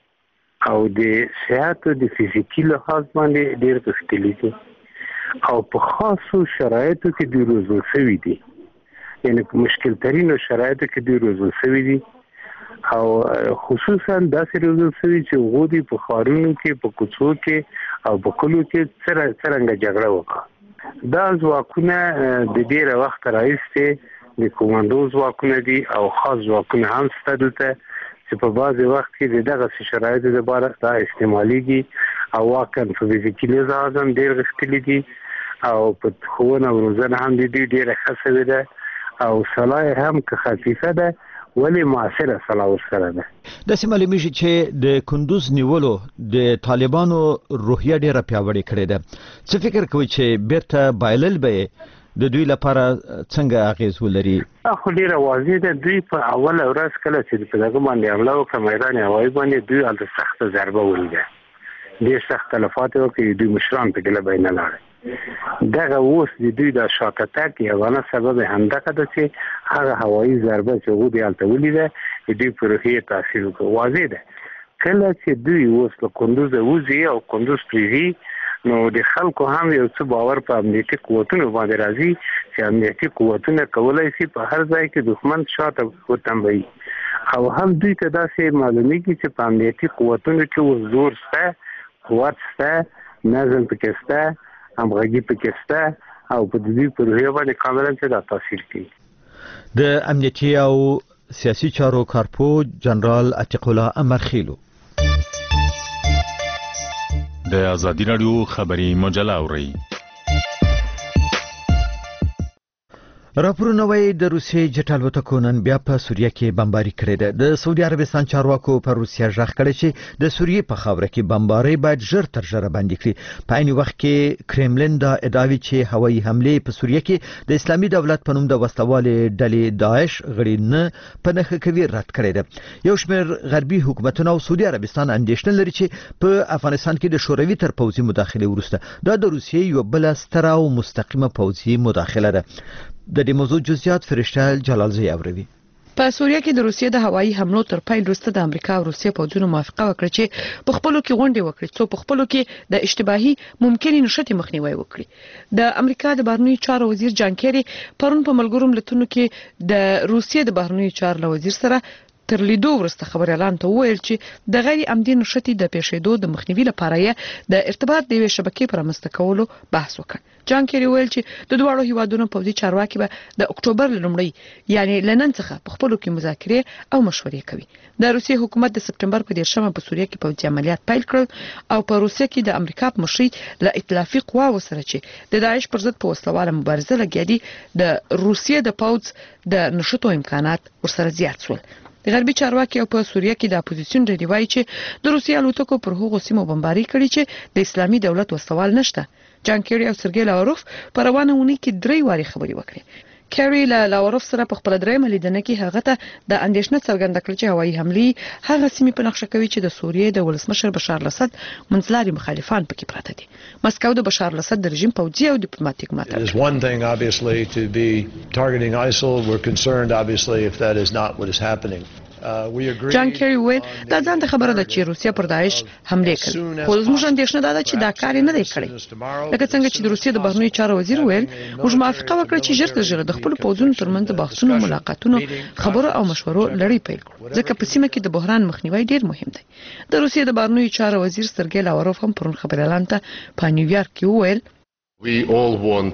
او د صحت او د فزیکي لحاظ باندې ډېر غښتلي دي او په خاصو شرایطو کې دوی روزل شوي دي، یعنی په مشکل ترینو شرایطو کې دوی روزل شوي دي او خصوصا داسې روزل شوي چې هغوی په ښارونو کې، په کوڅو کې او په کلیو کې څرنګه جګړه وکړه. دا ځواکونه د ډېره وخته راهیسې د کمانډو ځواکونه دي او خاص ځواکونه هم شته دلته چې په بعضې وخت کې د دغسې شرایطو لپاره دا استعمالیږي او واقعا په فزیکي لحاظ هم ډېر غښتلي دي او په ښوونه او روزنه هم د دوی ډېره ښه شوې ده او سلاح هم که خفیفه ده ولی معاصره سلاح ورسره ده. داسې معلومیږي چې د کندوز نیولو د طالبانو روحیه ډېره پیاوړې کړې ده. څه فکر کوئ چې بیرته بایلل به د دوی لپاره څنګه اغیز ولري؟ خو ډېره واضح ده. دوی په اوله ورځ کله چې په دغه باندې حمله وکړه میدان هوایي باندې، دوی هلته سخته ضربه ولیده، ډېر سخت تلفات یې وکړې، دوی مشران پکې له بینه لاړل. دغه اوس د دوی د شاته تګ یوانه سبب همدغه ده چې هغه هوایي ضربه چې هغوی دې هلته ولیده د دوی په روحیې تاثیر وکړ. واضح ده کله چې دوی اوس له کندوزه وځي او کندوز پرېږدي نو د خلکو هم یو څه باور په امنیتي قوتونو باندې راځي چې امنیتي قوتونه کولی شي په هر ځای کې دښمن شاته وتمبوي او هم دوی ته داسې معلومیږي چې په امنیتي قوتونو کې اوس زور شته، قوت شته، نظم پکې شته، همغږي پکې شته او په دوی په روحیه باندې کاملا چې دا تاثیر کوي. د امنیتي او سیاسي چارو کارپو جنرال عتیق الله امرخیلو د ازادي راډیو خبري مجله اوري. راپورونه وايي د روسیې جټ الوتکو نن بیا په سوریه کې بمباري کړې ده. د سعودي عربستان چارواکو پر روسیه ژغ کړی چې د سوریې په خاوره کې بمباري باید ژر تر ژره بندي کړي. په عین وخت کې کرملین دا ادعاوي چې هوایي حملې په سوریه کې د اسلامي دولت په نوم د وسلوالې ډلې داعش غړي نه په نښه کوي رد کړی ده. یو شمېر غربي حکومتونه او سعودي عربستان اندېښنه لري چې په افغانستان کې د شوروي تر پوځي مداخلې وروسته دا د روسیې یو بل ستره او مستقیمه پوځي مداخله ده. د دې موضوع جزئیات فرشته جلالزی اوروي. په سوریه کې د روسیې د هوایي حملو تر پیل وروسته د امریکا او روسیې پوځونو موافقه وکړه چې په خپلو کې غونډې وکړي څو په خپلو کې د اشتباهي ممکنې نښتې مخنیوي وکړي. د امریکا د بهرنیو چارو وزیر جان کیری پرون په ملګرو ملتونو کې د روسیې د بهرنیو چارو وزیر سره تر لیدو وروسته خبر اعلان ته وویل چې د غیر عمدي نښتې د پیښېدو د مخنیوي لپاره یې د ارتباط د یوې شبکې پر رامنځته کولو بحث وکړ. جان کیری ویل چې د دواړو هیوادونو پوځي چارواکي به د اکتوبر لومړی یعنی لنن څخه په خپلو کې مذاکرې او مشورې کوي. د روسیې حکومت د سپټمبر په 10مه په سوریه کې پوځي عملیات پیل کړل او په روسیه کې د امریکا په مشرۍ له ائتلافي قواو سره چې د داعش پر ضد په وسلواله مبارزه لګیا دي د روسیې د پوځ د نشټو امکانات ورسره زیات شول. د غربي چارواکي او په سوریه کې د اپوزیسیون ډلې وایي چې د روسیې الوتکو پر هغو سیمو بمباري کړي چې د اسلامي دولت وسوال نشته. جان کیری او سرګی لاوروف په روانه اونۍ کې 3 واري خبري وکړي. کیری لاوروف سره په خپل درېمه لیدنه کې هغه ته د اندېښنې څرګنده کړې چې هوایي حملې هغه سیمې په نقشه کوي چې د سوریې د ولسمشر بشار الاسد منځلاري مخالفان پکې پراته دي. مسکو د بشار الاسد د رژیم پوځي او ډیپلوماټیک ملاتړ. It is one thing obviously to be targeting ISIL. We're concerned obviously if that is not what is happening. جان کیری ویل دا ځان ته خبره ده چې روسیا پر داعش حمله کوي خو زموږ اندېښنه ده چې دا کار نه دی کړی. لکه څنګه چې د روسیې د بهرنیو چارو وزیر ویل موږ موافقه وکړه چې ژر تر ژره د خپل پوځونو ترمنځ بحثونو ملاقاتونو خبرو او مشورو لړۍ پیل کړو ځکه په سیمه کې د بحران مخنیوي ډیر مهم دی. د روسیې د بهرنیو چارو وزیر سرګی لاوروف هم پرون خبر اعلان ته په نیویارک کې ویل We all want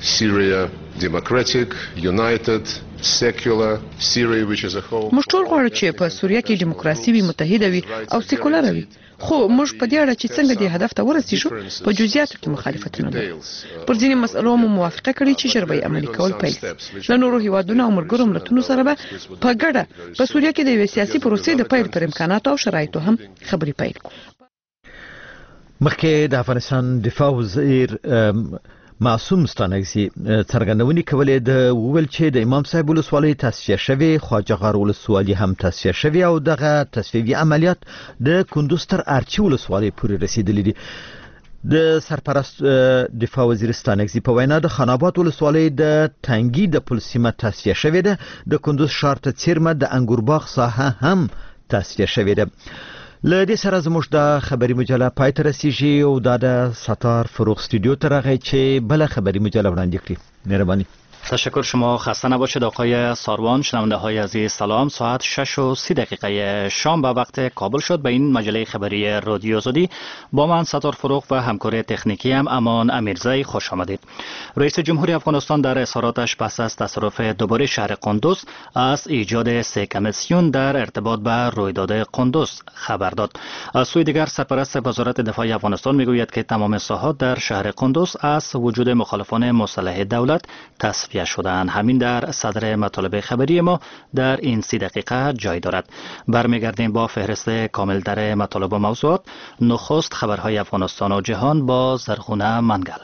Syria democratic, united, secular, Syria which is a whole. موږ ټول غواړو چې په سوریه کې دیموکراسي وي، متحده وي او سیکولر وي. خو موږ په دې اړه چې څنګه دې هدف ته ورسیږو په جزئیاتو کې مخالفتونه لرو. پر ځینې مسئلو مو موافقه کړې چې ژر به عملي کول پیل شي. له نورو هیوادونو او ملګرو ملتونو سره به په ګډه په سوریه کې د یوې سیاسي پروسې د پیل پر امکاناتو او شرایطو هم خبرې پیل کړو. مخکې د افغانستان دفاع وزیر معصوم ستانکزي څرګندونې کولې د وویل چې د امام صاحب ولسوالۍ تاسیه شوی، خواجه غار ولسوالۍ هم تاسیه شوی او دغه تصفیوي عملیات د کندوز تر ارچي ولسوالۍ پورې رسیدلي دي. د سرپرست دفاع وزیر ستانکزي په وینا د خاناباد ولسوالۍ د تنګي د پل سیمه تاسیه شوی ده، د کندوز ښار ته څیرمه د انګورباغ ساحه هم تاسیه شوی ده. له دې سره زموږ د خبري مجله پای ته رسیږي او دا د ستار فروغ استودیو ته راغی چې بل خبري مجله وړاندې کړي. مهرباني. تشکر شما، خسته نباشید آقای ساروان. شنونده های عزیز سلام. ساعت 6:30 شام به وقت کابل شد. به این مجله خبری رادیو آزادی با من ستار فروغ و همکار تکنیکی هم امان امیرزی خوش آمدید. رئیس جمهوری افغانستان در اظهاراتش پس از تصرف دوباره شهر قندوز از ایجاد 3 کمیسیون در ارتباط به رویداد قندوز خبر داد. از سوی دیگر سرپرست وزارت دفاع افغانستان میگوید که تمام ساحات در شهر قندوز از وجود مخالفان مسلح دولت تصفیه شدند. همین در صدر مطالب خبری ما در این 30 دقیقه جای دارد. برمیگردیم با فهرست کامل در مطالب و موضوعات. نخست خبرهای افغانستان و جهان با زرغونه منگل.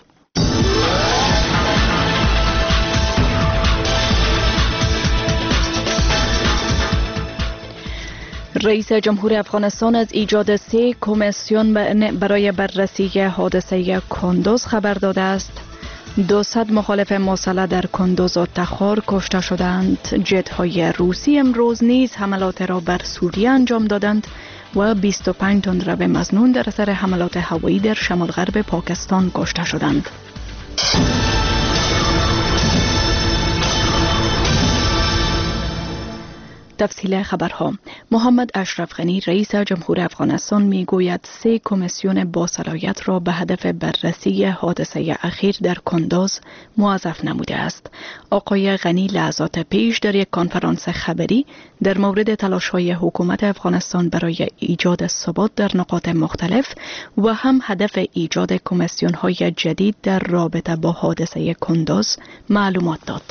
رئیس جمهور افغانستان از ایجاد 3 کمیسیون برای بررسی حادثه کندوز خبر داده است. 200 مخالف مسلح در کندوز و تخار کشته شدند. جت‌های روسی امروز نیز حملات را بر سوریه انجام دادند و 25 تندرو مظنون در اثر حملات هوایی در شمال غرب پاکستان کشته شدند. تفصیل خبرها. محمد اشرف غنی رئیس جمهور افغانستان میگوید 3 کمیسیون با صلاحیت را به هدف بررسی حادثه اخیر در کندوز موظف نموده است. آقای غنی لحظات پیش در یک کنفرانس خبری در مورد تلاش‌های حکومت افغانستان برای ایجاد ثبات در نقاط مختلف و هم هدف ایجاد کمیسیون‌های جدید در رابطه با حادثه کندوز معلومات داد.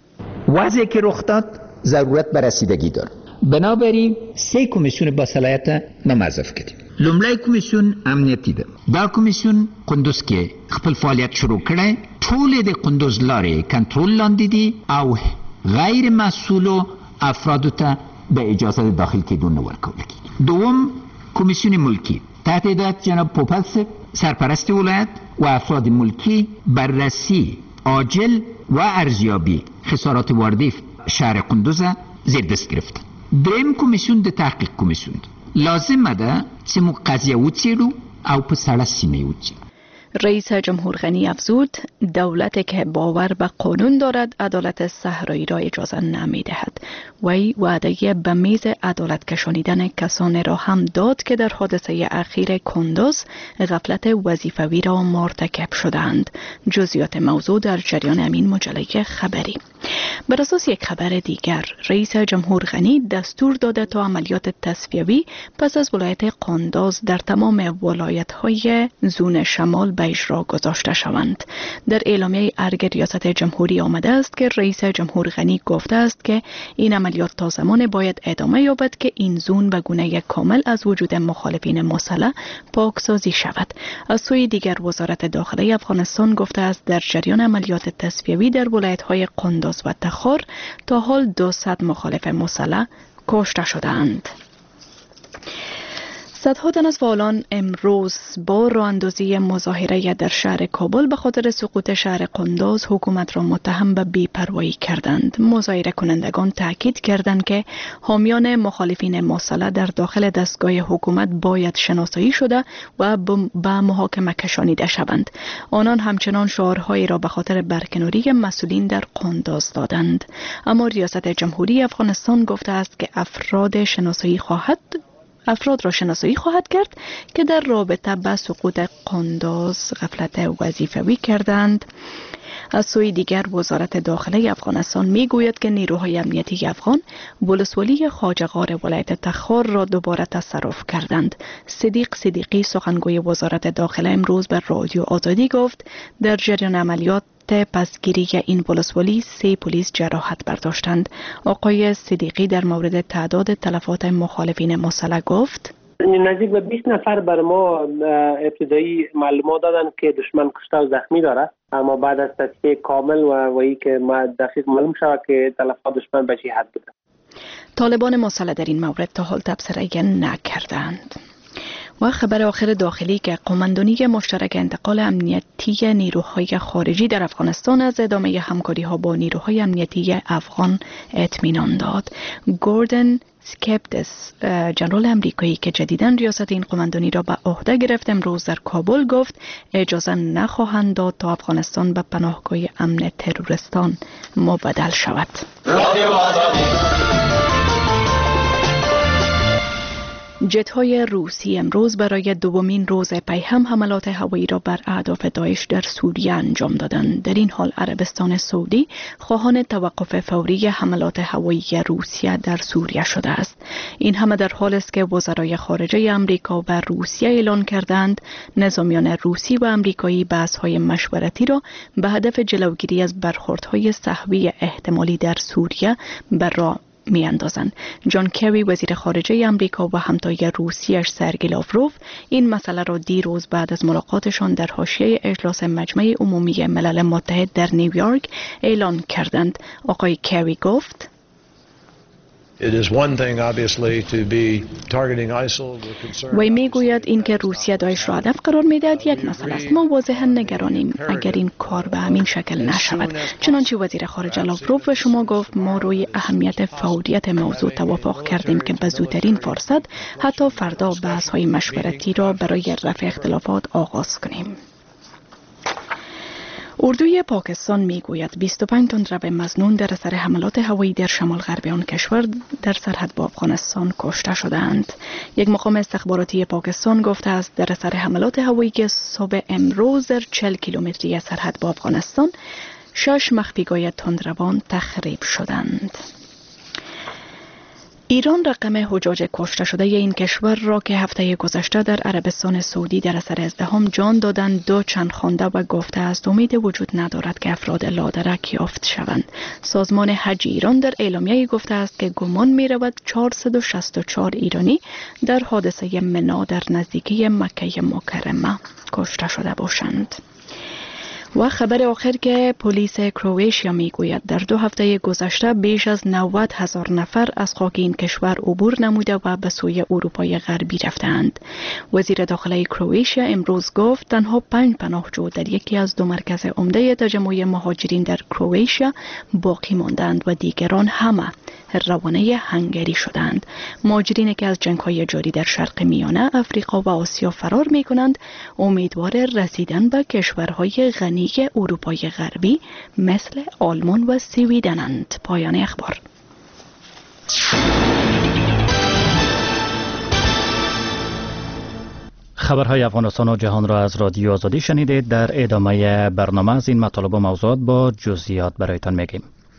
وضعی که رخ داد ضرورت به رسیدگی داره. بنابراین 3 کمیسیون با صلاحیت ما موظف کردیم. لومړی کمیسیون امنیتی ده. دا کمیسیون قندوز کې خپل فعالیت شروع کړي، ټول د قندوز لارې کنټرول لاندې دي او غیر مسئول افراد ته به اجازه داخل کېدو نه ورکول کیږي. دوم کمیسیون ملکی تحت هدایت جناب پوپلس سرپرست ولایت و افراد ملکی بررسی عاجل و ارزیابی خسارات واردی شهر قندوز زیر دست گرفت. دریم کمیسیون د تحقیق کمیسیون لازم ده چې مو قضیه وڅېړو او په سړه سیمه وڅېړو. رئیس جمهور غنی افزود دولتی که باور به قانون دارد عدالت صحرایی را اجازه نمی‌دهد. وی وعده به میز عدالت کشانیدن کسانی را هم داد که در حادثه اخیر کندوز غفلت وظیفوی را مرتکب شدند. جزئیات موضوع در جریان همین مجله خبری. بر اساس یک خبر دیگر، رئیس جمهور غنی دستور داده تا عملیات تصفیوی پس از ولایت قندوز در تمام ولایت‌های زون شمال به اجرا گذاشته شوند. در اعلامیه ارگ ریاست جمهوری آمده است که رئیس جمهور غنی گفته است که این عملیات تا زمان باید ادامه یابد که این زون به گونه کامل از وجود مخالفین مسلح پاکسازی شود. از سوی دیگر وزارت داخلی افغانستان گفته است در جریان عملیات تصفیوی در ولایت‌های قندوز و تخار تا حال 200 مخالف مسلح کشته شدند. صدها تن از فعالان امروز با راه اندازی مظاهره در شهر کابل به خاطر سقوط شهر قندوز حکومت را متهم به بی‌پروایی کردند. مظاهره کنندگان تاکید کردند که حامیان مخالفین مسلح در داخل دستگاه حکومت باید شناسایی شده و به محاکمه کشانیده شوند. آنان همچنان شعارهایی را به خاطر برکناری مسئولین در قندوز دادند. اما ریاست جمهوری افغانستان گفته است که افراد را شناسایی خواهد کرد که در رابطه با سقوط قندوز غفلت وظیفوی کردند. از سوی دیگر وزارت داخله افغانستان میگوید که نیروهای امنیتی افغان ولسوالی خواجه‌غار ولایت تخار را دوباره تصرف کردند. صدیق صدیقی سخنگوی وزارت داخله امروز به رادیو آزادی گفت در جریان عملیات پسگیری این ولسوالی 3 پلیس جراحت برداشتند. آقای صدیقی در مورد تعداد تلفات مخالفین مسلح گفت نزدیک به 20 نفر بر ما ابتدایی معلومات دادن که دشمن کشته و زخمی داره، اما بعد از تصفیه کامل و این که ما دقیق معلوم شود که تلفات دشمن به چه حد بوده. طالبان مسلح در این مورد تا حال تبصره نکردند. و خبر آخر داخلی که قماندانی مشترک انتقال امنیتی نیروهای خارجی در افغانستان از ادامه همکاری ها با نیروهای امنیتی افغان اطمینان داد. گوردن سکپتس جنرال امریکایی که جدیداً ریاست این قماندانی را به عهده گرفت امروز در کابل گفت اجازه نخواهند داد تا افغانستان به پناهگاه امن تروریستان مبدل شود. جت‌های روسی امروز برای دومین روز پی هم حملات هوایی را بر اهداف داعش در سوریه انجام دادند. در این حال عربستان سعودی خواهان توقف فوری حملات هوایی روسیه در سوریه شده است. این همه در حالی است که وزرای خارجه آمریکا و روسیه اعلان کردند نظامیان روسی و آمریکایی بحث‌های مشورتی را به هدف جلوگیری از برخوردهای صحوی احتمالی در سوریه بر راه میاندازند. جان کری وزیر خارجه آمریکا و همتای روسیه‌اش سرگئی لاوروف این مسئله را دیروز بعد از ملاقاتشان در حاشیه اجلاس مجمع عمومی ملل متحد در نیویورک اعلان کردند. آقای کری گفت وی میگوید اینکه روسیه داعش را هدف قرار میدهد یک مسئله است. ما واضحا نگرانیم اگر این کار به همین شکل نشود. چنانچه وزیر خارجه لاوروف و شما گفت ما روی اهمیت فوریت موضوع توافق کردیم که به زودترین فرصت حتی فردا بحث های مشورتی را برای رفع اختلافات آغاز کنیم. اردوی پاکستان میگوید 25 تندرو مظنون در اثر حملات هوایی در شمال غربی آن کشور در سرحد با افغانستان کشته شدند. یک مقام استخباراتی پاکستان گفته است در اثر حملات هوایی که صبح امروز در 40 کیلومتری سرحد با افغانستان 6 مخفیگاه تندروان تخریب شدند. ایران رقم حجاج کشته شده این کشور را که هفته گذشته در عربستان سعودی در اثر ازدحام جان دادند دو چند خوانده و گفته است امید وجود ندارد که افراد لادرک یافت شوند. سازمان حج ایران در اعلامیه گفته است که گمان می رود 464 ایرانی در حادثه منا در نزدیکی مکه مکرمه کشته شده باشند. و خبر آخر که پلیس کرواتیا میگوید در 2 هفته گذشته بیش از 90,000 نفر از خاک این کشور عبور نموده و به سوی اروپای غربی رفتند. وزیر داخله کرواتیا امروز گفت تنها 5 پناهجو در یکی از 2 مرکز عمده تجمع مهاجرین در کرواتیا باقی ماندند و دیگران همه روانه هنگری شدند. مهاجرینی که از جنگ‌های جاری در شرق میانه، افریقا و آسیا فرار می‌کنند، امیدوار رسیدن به کشورهای غنی اروپای غربی مثل آلمان و سوئیدنند. پایان اخبار. خبرهای افغانستان و جهان را از رادیو آزادی شنیدید. در ادامه برنامه از این مطالب و موضوعات با جزئیات برایتان میگیم.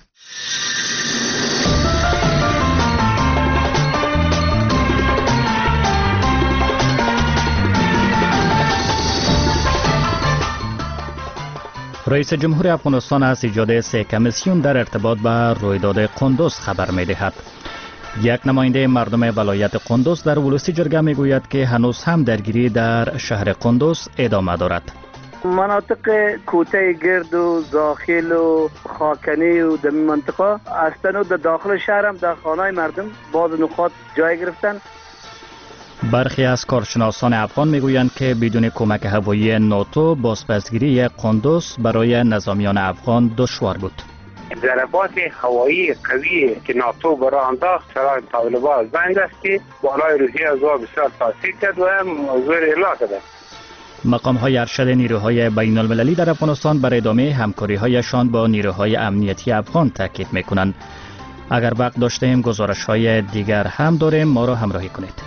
رئیس جمهور افغانستان از ایجاد 3 کمیسیون در ارتباط به رویداد قندوز خبر می‌دهد. یک نماینده مردم ولایت قندوز در ولسی جرگه می‌گوید که هنوز هم درگیری در شهر قندوز ادامه دارد. مناطق کوته گرد و زاخیل و خاکنی و در منطقه هستند و در داخل شهر هم در خانه‌های مردم بعض نقاط جای گرفتن. برخی از کارشناسان افغان میگویند که بدون کمک هوایی ناتو بازپسگیری قندوز برای نظامیان افغان دشوار بود. ضربات هوایی قوی که ناتو برای انداخت سراغ طالبان از بین است که بالای روسیه از بسیار تاثیر کرد و موضوع اعلام کرد. مقام‌های ارشد نیروهای بین المللی در افغانستان بر ادامه همکاری‌هایشان با نیروهای امنیتی افغان تاکید می‌کنند. اگر وقت داشتیم گزارش‌های دیگر هم داریم، ما را همراهی کنید.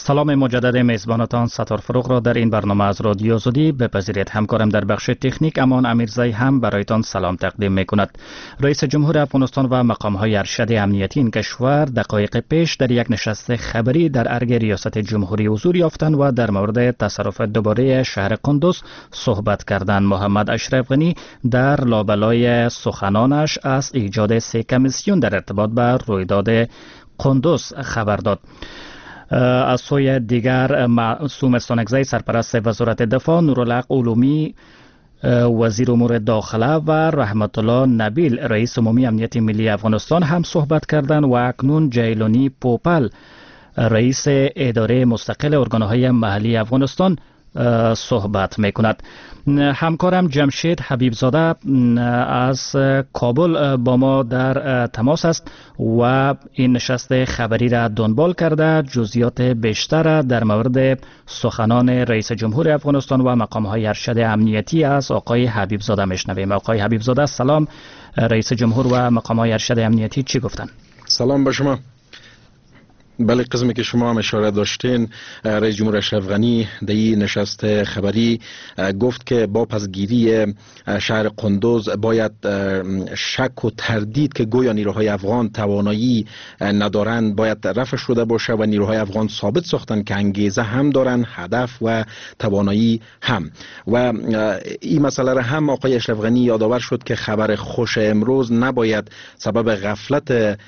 سلام مجدد میزبانتان ستار فروغ را در این برنامه از رادیو آزادی بپذیرید. همکارم در بخش تکنیک امان امیرزی هم برایتان سلام تقدیم میکند. رئیس جمهور افغانستان و مقام‌های ارشد امنیتی این کشور دقایق پیش در یک نشست خبری در ارگ ریاست جمهوری حضور یافتند و در مورد تصرف دوباره شهر قندوز صحبت کردند. محمد اشرف غنی در لابلای سخنانش از ایجاد 3 کمیسیون در ارتباط با رویداد قندوز خبر داد. از سوی دیگر معصوم استانکزی سرپرست وزارت دفاع، نورالحق علومی وزیر امور داخله و رحمت الله نبیل رئیس عمومی امنیت ملی افغانستان هم صحبت کردند و اکنون جیلانی پوپل رئیس اداره مستقل ارگانهای محلی افغانستان صحبت میکند. همکارم جمشید حبیبزاده از کابل با ما در تماس است و این نشست خبری را دنبال کرده. جزئیات بیشتر در مورد سخنان رئیس جمهور افغانستان و مقام‌های ارشد امنیتی از آقای حبیبزاده میشنویم. آقای حبیبزاده سلام. رئیس جمهور و مقام‌های ارشد امنیتی چی گفتن؟ سلام به شما. بله، قسمی که شما هم اشاره داشتین، رئیس جمهور اشرف غنی در این نشست خبری گفت که با پسگیری شهر قندوز باید شک و تردید که گویا نیروهای افغان توانایی ندارند باید رفع شده باشه و نیروهای افغان ثابت ساختن که انگیزه هم دارن، هدف و توانایی هم. و این مسئله را هم آقای اشرف غنی یادآور شد که خبر خوش امروز نباید سبب غفلت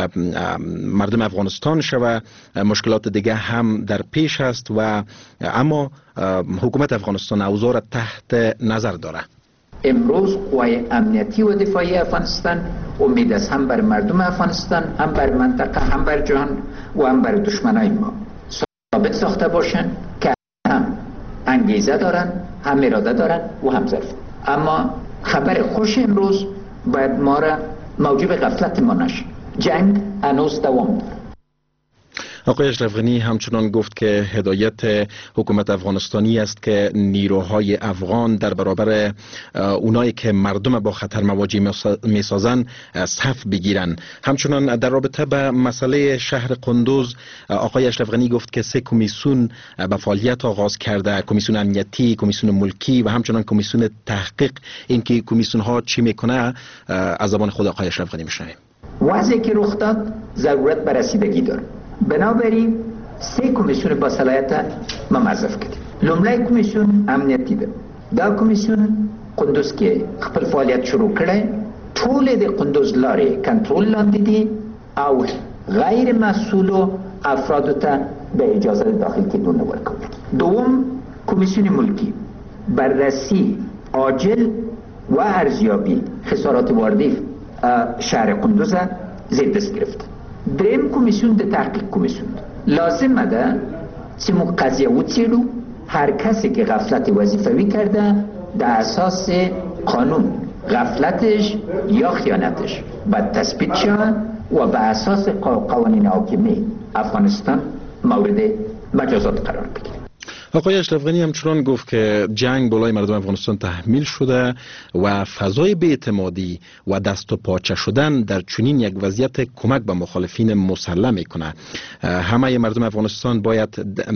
مردم افغانستان شود و مشکلات دیگه هم در پیش است و اما حکومت افغانستان اوضاع را تحت نظر داره. امروز قوای امنیتی و دفاعی افغانستان امید است هم بر مردم افغانستان، هم بر منطقه، هم بر جهان و هم بر دشمنای ما ثابت ساخته باشن که هم انگیزه دارن، هم اراده دارن و هم ظرف. اما خبر خوش امروز باید ما را موجب غفلت ما نشه. جنگ هنوز دوام داره. آقای اشرف غنی همچنان گفت که هدایت حکومت افغانستانی است که نیروهای افغان در برابر اونایی که مردم با خطر مواجه میسازن صف بگیرن. همچنان در رابطه به مسئله شهر قندوز آقای اشرف غنی گفت که 3 کمیسیون به فعالیت آغاز کرده، کمیسیون امنیتی، کمیسیون ملکی و همچنان کمیسیون تحقیق. اینکه کمیسیون ها چی میکنه از زبان خود آقای اشرف غنی میشنویم. وضعی که رخ داد ضرورت بر رسیدگی داره. بنابراین 3 کمیسیون با صلاحیت ما معرفی کردیم. لومړی کمیسیون امنیتی ده. دا کمیسیون قندوز کې خپل فعالیت شروع کړي، ټول د قندوز لارې کنټرول لاندې دي او غیر مسئولو افرادو ته به اجازه داخل کېدو نه ورکوي. دوم کمیسیون ملکی بررسی عاجل و ارزیابی خسارات وارده شهر قندوز زیر دست گرفت. دریم کمیسیون د تحقیق کمیسیون لازم ده چې موږ قضیه وڅېړو، هر کسی که غفلت وظیفوي کرده در اساس قانون غفلتش یا خیانتش باید تثبیت شود و به اساس قوانین حاکمه افغانستان مورد مجازات قرار بگیرد. آقای اشرف غنی همچنان گفت که جنگ بالای مردم افغانستان تحمیل شده و فضای بی‌اعتمادی و دست و پاچه شدن در چنین یک وضعیت کمک به مخالفین مسلح میکنه. همه مردم افغانستان باید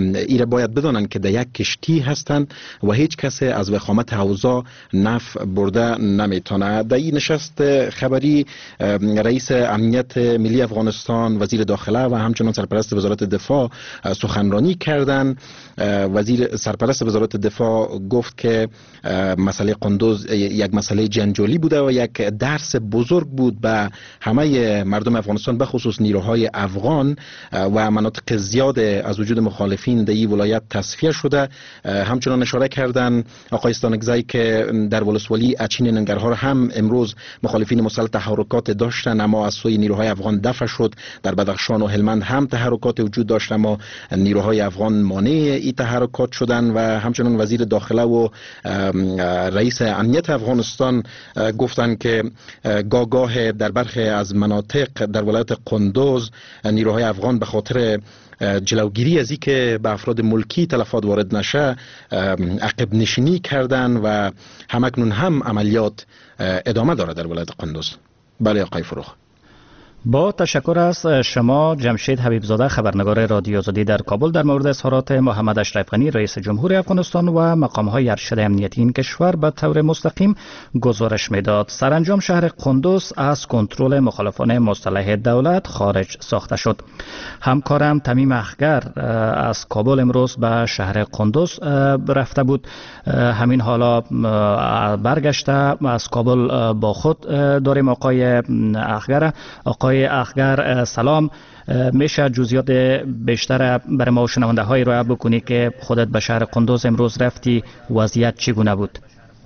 بدانند که در یک کشتی هستند و هیچ کسی از وخامت اوضاع نفع برده نمیتونه. در این نشست خبری رئیس امنیت ملی افغانستان، وزیر داخله و همچنان سرپرست وزارت دفاع سخنرانی کردند. وزیر سرپرست وزارت دفاع گفت که مسئله قندوز یک مسئله جنجالی بوده و یک درس بزرگ بود به همه مردم افغانستان، به خصوص نیروهای افغان و مناطق زیاد از وجود مخالفین در این ولایت تصفیه شده. همچنان اشاره کردن آقای استانکزی که در ولسوالی اچین ننگرهار هم امروز مخالفین مسلح تحرکات داشتن اما از سوی نیروهای افغان دفع شد. در بدخشان و هلمند هم تحرکات وجود داشت اما نیروهای افغان مانع این تحرکات شدن. و همچنان وزیر داخله و رئیس امنیت افغانستان گفتند که گاه در برخی از مناطق در ولایت قندوز نیروهای افغان به خاطر جلوگیری از اینکه به افراد ملکی تلفات وارد نشه عقب نشینی کردن و همکنون هم عملیات ادامه داره در ولایت قندوز. بله آقای فروغ. با تشکر از شما جمشید حبیبزاده خبرنگار رادیو آزادی در کابل در مورد اظهارات محمد اشرف غنی رئیس جمهور افغانستان و مقام‌های ارشد امنیتی این کشور به طور مستقیم گزارش می‌داد. سرانجام شهر قندوز از کنترل مخالفان مسلح دولت خارج ساخته شد. همکارم تمیم اخگر از کابل امروز به شهر قندوز رفته بود. همین حالا برگشته از کابل با خود داریم آقای اخگر. آقای اخگر سلام، میشه جزئیات بیشتر برای ما شنونده های رو بکنی که خودت به شهر قندوز امروز رفتی، وضعیت چگونه بود؟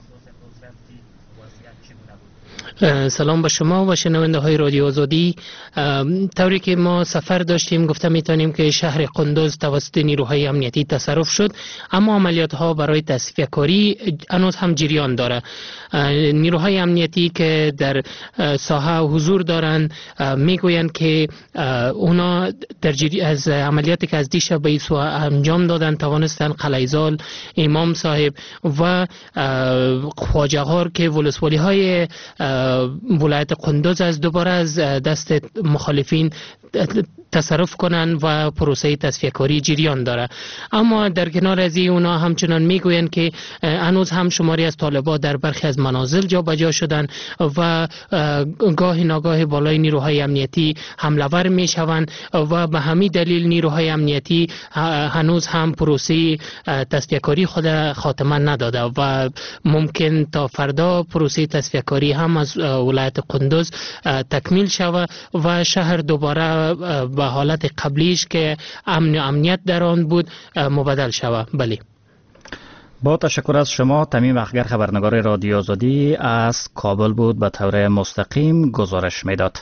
سلام به شما و شنونده های رادیو آزادی. طوری که ما سفر داشتیم گفته میتونیم که شهر قندوز توسط نیروهای امنیتی تصرف شد، اما عملیات ها برای تصفیه کاری هنوز هم جریان داره. نیروهای امنیتی که در ساحه حضور دارند میگویند که اونا در از عملیاتی که از دیشب به ایسو انجام دادن توانستن قلعه‌زال، امام صاحب و خواجه‌غار که ولسوالی های ولایت قندوز از دوباره از دست مخالفین تصرف کنند و پروسه تصفیه کاری جریان داره. اما در کنار از اونا همچنان میگویند که هنوز هم شماری از طالبان در برخی از منازل جابجا شدن و گاهی ناگاه بالای نیروهای امنیتی حمله ور میشوند و به همین دلیل نیروهای امنیتی هنوز هم پروسه تصفیه کاری خود خاتمه نداده و ممکن تا فردا پروسه تصفیه کاری هم از ولایت قندوز تکمیل شود و شهر دوباره به حالت قبلیش که امن و امنیت در آن بود مبدل شود. بله. با تشکر از شما. تمیم اخگر خبرنگار رادیو آزادی از کابل بود، به طور مستقیم گزارش میداد.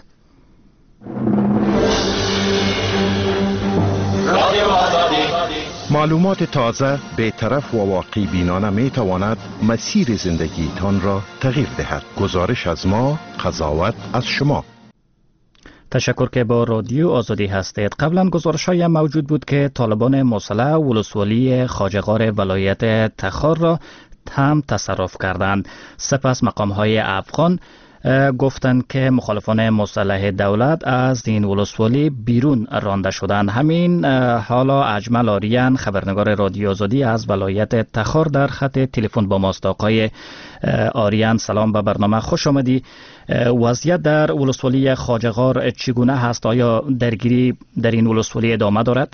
معلومات تازه، بی‌طرف و واقعی بینانه می تواند مسیر زندگیتان را تغییر دهد. گزارش از ما، قضاوت از شما. تشکر که با رادیو آزادی هستید. قبلا گزارش‌های موجود بود که طالبان مسلح ولسوالی خواجه‌غار ولایت تخار را هم تصرف کردند. سپس مقام‌های افغان گفتند که مخالفان مسلح دولت از این ولسوالی بیرون رانده شدند. همین حالا اجمل آریان خبرنگار رادیو آزادی از ولایت تخار در خط تلفن با ماست. آقای آریان سلام به برنامه، خوش آمدی. وضعیت در ولسوالی خواجه‌غار چگونه هست؟ آیا درگیری در این ولسوالی ادامه دارد؟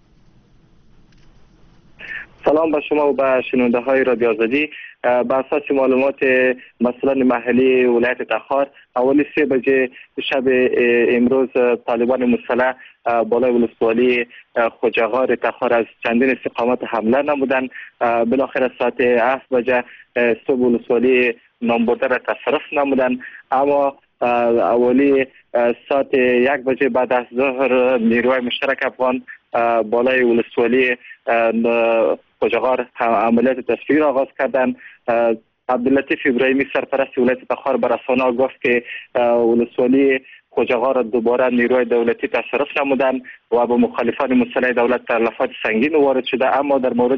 سلام به شما و به شنونده های رادیو آزادی. بر اساس معلومات مسئولان محلی ولایت تخار، حوالی 3 بجه شب امروز طالبان مسلح بالای ولسوالی خواجه‌غار تخار از چندین استقامت حمله نمودند. بالاخره ساعت 7 بجه صبح ولسوالی نامبرده را تصرف نمودند، اما اولی ساعت 1 بجه بعد از ظهر نیروهای مشترک افغان بالای ولسوالی خواجه‌غار عملیات تصفیه را آغاز کردند. عبداللطیف ابراهیمی سرپرست ولایت تخار به رسانه‌ها گفت که ولسوالی خواجه‌غار دوباره نیروهای دولتی تصرف نمودند و به مخالفان مسلح دولت تلفات سنگین وارد شده، اما در مورد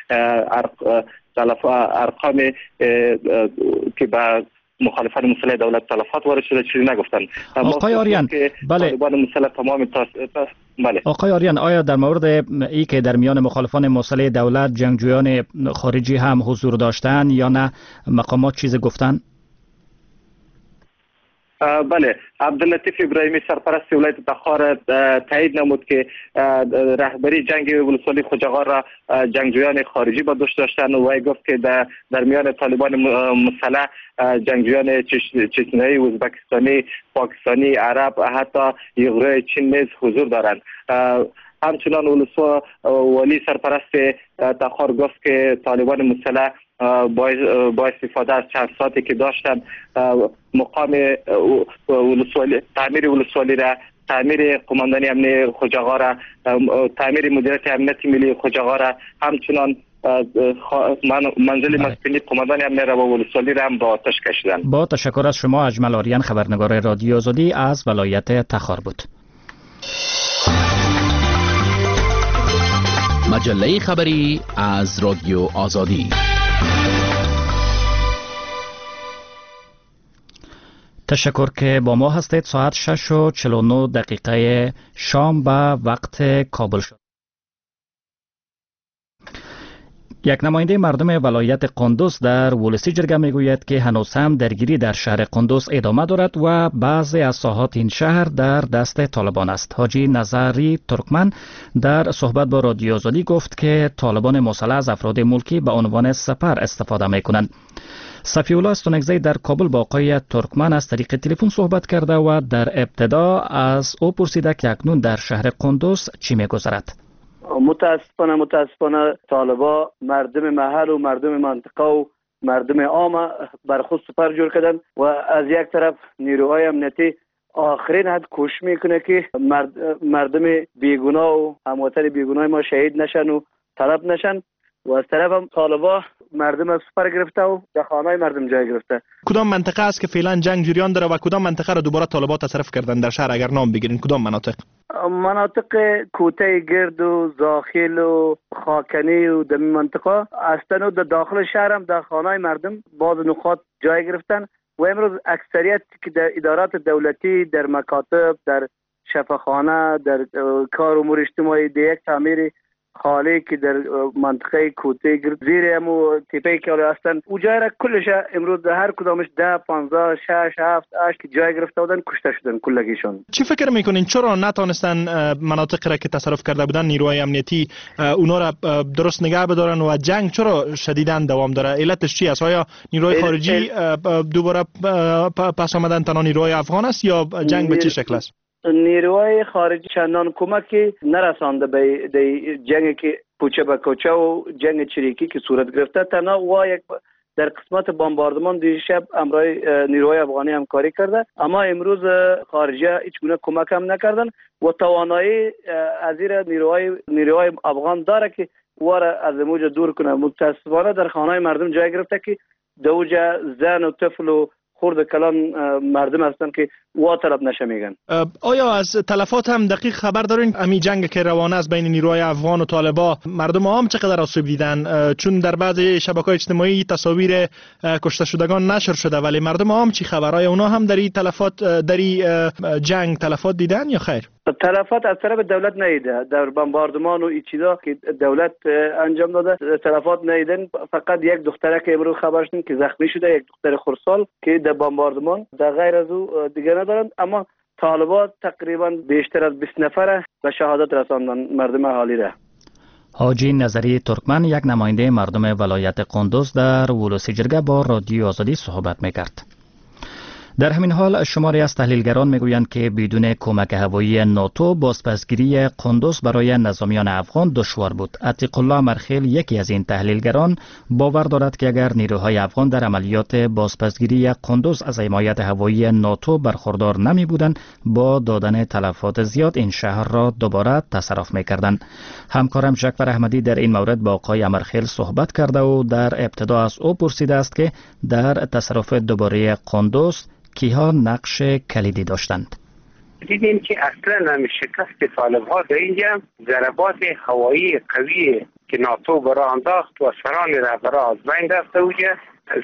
ارقام که به مخالفان مسلح دولت تلفات وارد شده چیزی نگفتند. آقای آریان، بله. طالبان مسلح تمام بله. آقای آریان، آیا در مورد ای که در میان مخالفان مسلح دولت جنگجویان خارجی هم حضور داشتن یا نه مقامات چیز گفتن؟ بله، عبداللطیف ابراهیمی سرپرست ولایت تخار تایید نمود که رهبری جنگ ولسوالی خواجه‌غار را جنگجویان خارجی به دوش داشتند و گفت که در میان طالبان مسلح جنگجویان چچنی، ازبکستانی، پاکستانی، عرب، حتی یغرای چین نیز حضور دارند. همچنان ولسوالی سرپرست تخار گفت که طالبان مسلح با استفاده از چند ساعتی که داشتن مقام ولسوالی، تعمیر ولسوالی را، تعمیر قماندانی امنیتی خواجه‌غار را، تعمیر مدیریت امنیتی ملی خواجه‌غار را، همچنان منزل مسکونی قماندانی امنیتی را و ولسوالی را هم با آتش کشیدند. با تشکر از شما. اجمل آریان خبرنگار رادیو آزادی از ولایت تخار بود. مجله خبری از رادیو آزادی. تشکر که با ما هستید. ساعت 6:49 شام به وقت کابل شد. یک نماینده مردم ولایت قندوز در ولسی جرگه میگوید که هنوز هم درگیری در شهر قندوز ادامه دارد و بعضی از ساحات این شهر در دست طالبان است. حاجی نظری ترکمن در صحبت با رادیو آزادی گفت که طالبان مسلح از افراد ملکی به عنوان سپر استفاده میکنند. صفی الله استونگزی در کابل با آقای ترکمن از طریق تلفن صحبت کرده و در ابتدا از او پرسیده که اکنون در شهر قندوز چی میگذرد. متاسفانه طالبا مردم محل و مردم منطقه و مردم عام بر خود سپر جور کردن و از یک طرف نیروهای امنیتی آخرین حد کوشش میکنه که مردم بیگناه و هموطن بیگناه ما شهید نشن و طلب نشن و از طرف هم طالبا مردم از سپر گرفته و در خانه مردم جای گرفته. کدام منطقه است که فعلا جنگ جریان داره و کدام منطقه را دوباره طالبا تصرف کردن در شهر اگر نام بگیرین؟ کدام مناطق؟ مناطق کوته گرد و زاخیل و خاکنی و در منطقه هستن و در داخل شهر هم در خانه مردم بعض نقاط جای گرفتن و امروز اکثریت که در ادارات دولتی، در مکاتب، در شفاخانه، در کار امور اجتماعی، در یک تعمیر خالی که در منطقه کوته گرد زیر همو تیپه که هستن او جای را کلش امروز هر کدامش 10 15 6 7 8 جای گرفته بودن، کشته شدن کلگیشون. چی فکر میکنین چرا نتونستن مناطق را که تصرف کرده بودن نیروهای امنیتی اونا را درست نگه بدارن و جنگ چرا شدیداً دوام داره؟ علتش چی است؟ آیا نیروهای خارجی دوباره پس آمدن تنها نیروهای افغان است یا جنگ به چه شکل است؟ نیروهای خارجی چندان کمکی نرسانده به جنگ که کوچه به کوچه و جنگ چریکی که صورت گرفته. تنها و یک در قسمت بمباردمان دیشب امرای نیروهای افغانی همکاری کرده، اما امروز خارجی هیچ گونه کمک هم نکردن و توانایی از نیروهای افغان داره که واره از موج دور کنه. متاسفانه در خانه مردم جای گرفته که دوجه زن و طفل و خورد کلان مردم هستن که وا طلب نشه میگن. آیا از تلفات هم دقیق خبر دارین؟ امی جنگ که روانه است بین نیروهای افغان و طالبا مردم عام چقدر آسیب دیدن؟ چون در بعضی شبکه‌های اجتماعی تصاویر کشته شدگان نشر شده، ولی مردم عام چی خبر؟ آیا اونا هم در جنگ تلفات دیدن یا خیر؟ تلفات از طرف دولت نیده. در بمباردمان و این چیزا که دولت انجام داده تلفات نیدن. فقط یک دختره که امروز خبر شدیم که زخمی شده، یک دختر خردسال که در بمباردمان، در غیر از او دیگه ندارند. اما طالبات تقریبا بیشتر از 20 نفر به شهادت رساندن مردم اهالی را. حاجی نظری ترکمن یک نماینده مردم ولایت قندوز در ولسی جرگه با رادیو آزادی صحبت میکرد. در همین حال شماری از تحلیلگران میگویند که بدون کمک هوایی ناتو بازپسگیری قندوز برای نظامیان افغان دشوار بود. عتیق الله مرخیل یکی از این تحلیلگران باور دارد که اگر نیروهای افغان در عملیات بازپسگیری قندوز از حمایت هوایی ناتو برخوردار نمی بودند با دادن تلفات زیاد این شهر را دوباره تصرف میکردند. همکارم جعفر احمدی در این مورد با آقای مرخیل صحبت کرده و در ابتدا از او پرسیده است که در تصرف دوباره قندوز کیها نقش کلیدی داشتند؟ دیدیم که اصلا هم شکست طالب‌ها در اینجا ضربات هوایی قوی که ناتو برای انداخت و سران را برای از بین داشته اوجه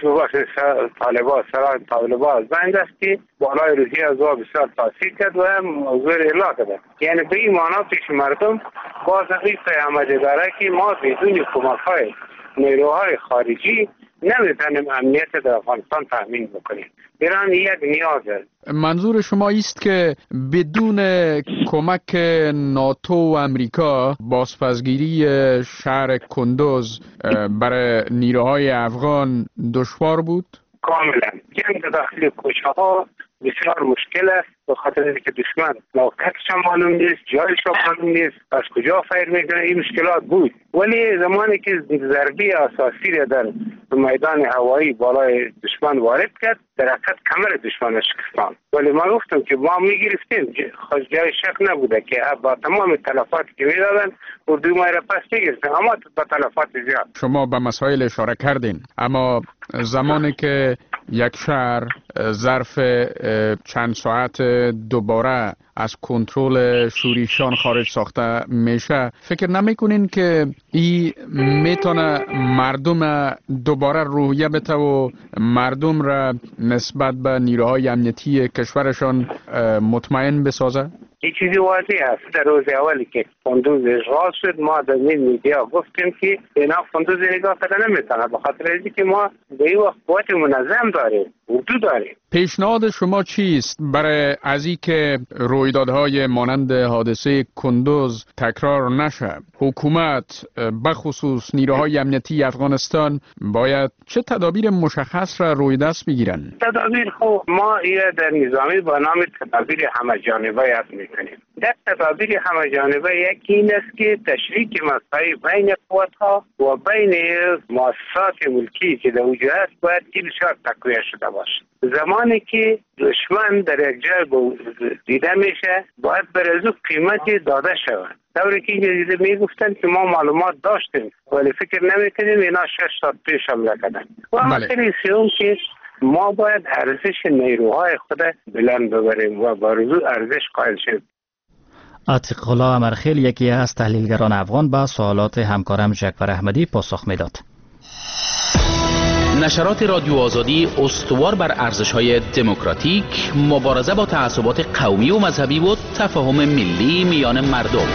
طالبا از بین داشتی بالای روحی از او بسیار تاثیر کرد و موضوع اعلا کرد. یعنی به این معنی که مردم باز حقیقت عملی داره که ما بدون کمک‌های نیروهای خارجی نمیتونیم امنیت در افغانستان تامین بکنیم. ایران یک نیاز است. منظور شما است که بدون کمک ناتو و امریکا بازپسگیری شهر قندوز برای نیروهای افغان دشوار بود؟ کاملا. جنگ داخل کوچه ها بسیار مشکل است به خاطر اینکه دشمن موقعیتش معلوم نیست، جایش معلوم نیست، از کجا فایر میکنه. این مشکلات بود، ولی زمانی که ضربه اساسی را در میدان هوایی بالای دشمن وارد کرد در حقیقت کمر دشمن شکستان. ولی ما گفتم که ما میگرفتیم، جای شک نبوده که با تمام تلفاتی که میدادن اردو ما را پس میگرفتن، اما با تلفات زیاد. شما به مسائل اشاره کردین، اما زمانی که یک شهر ظرف چند ساعت دوباره از کنترل شوریشان خارج ساخته میشه، فکر نمیکنین که این میتونه مردم دوباره روحیه بده و مردم را نسبت به نیروهای امنیتی کشورشان مطمئن بسازه؟ این چیزی واضح است. در روز اولی که کندوز اشغال شد ما در میدیا گفتیم که اینا کندوز نگاه کردن نمیتونه، به خاطر اینکه ما به این وقت قوت منظم داریم، اردو داریم. پیشنهاد شما چیست برای از این که رویدادهای مانند حادثه کندوز تکرار نشه؟ حکومت بخصوص نیروهای امنیتی افغانستان باید چه تدابیر مشخص را روی دست بگیرن؟ تدابیر خب ما در نظامی با نام تدابیر همه جانبه یاد میکنیم. در تدابیر همه جانبه یکی این است که تشریک مساعی بین قوتها و بین مؤسسات ملکی که در وجود است باید این شرط تقویه شده باشه. زمانی که دشمن در یک جای دیده میشه باید بر از قیمتی داده شود. طوری که دیده میگفتن که ما معلومات داشتیم ولی فکر نمیکنیم اینا 6 ساعت پیش حمله کردن. و مسئله سوم که ما باید ارزش نیروهای خود بلند ببریم و با ارزش قائل شیم. عتیق الله امرخیل یکی از تحلیلگران افغان به سوالات همکارم جعفر احمدی پاسخ میداد. نشرات رادیو آزادی استوار بر ارزش‌های دموکراتیک، مبارزه با تعصبات قومی و مذهبی و تفاهم ملی میان مردم.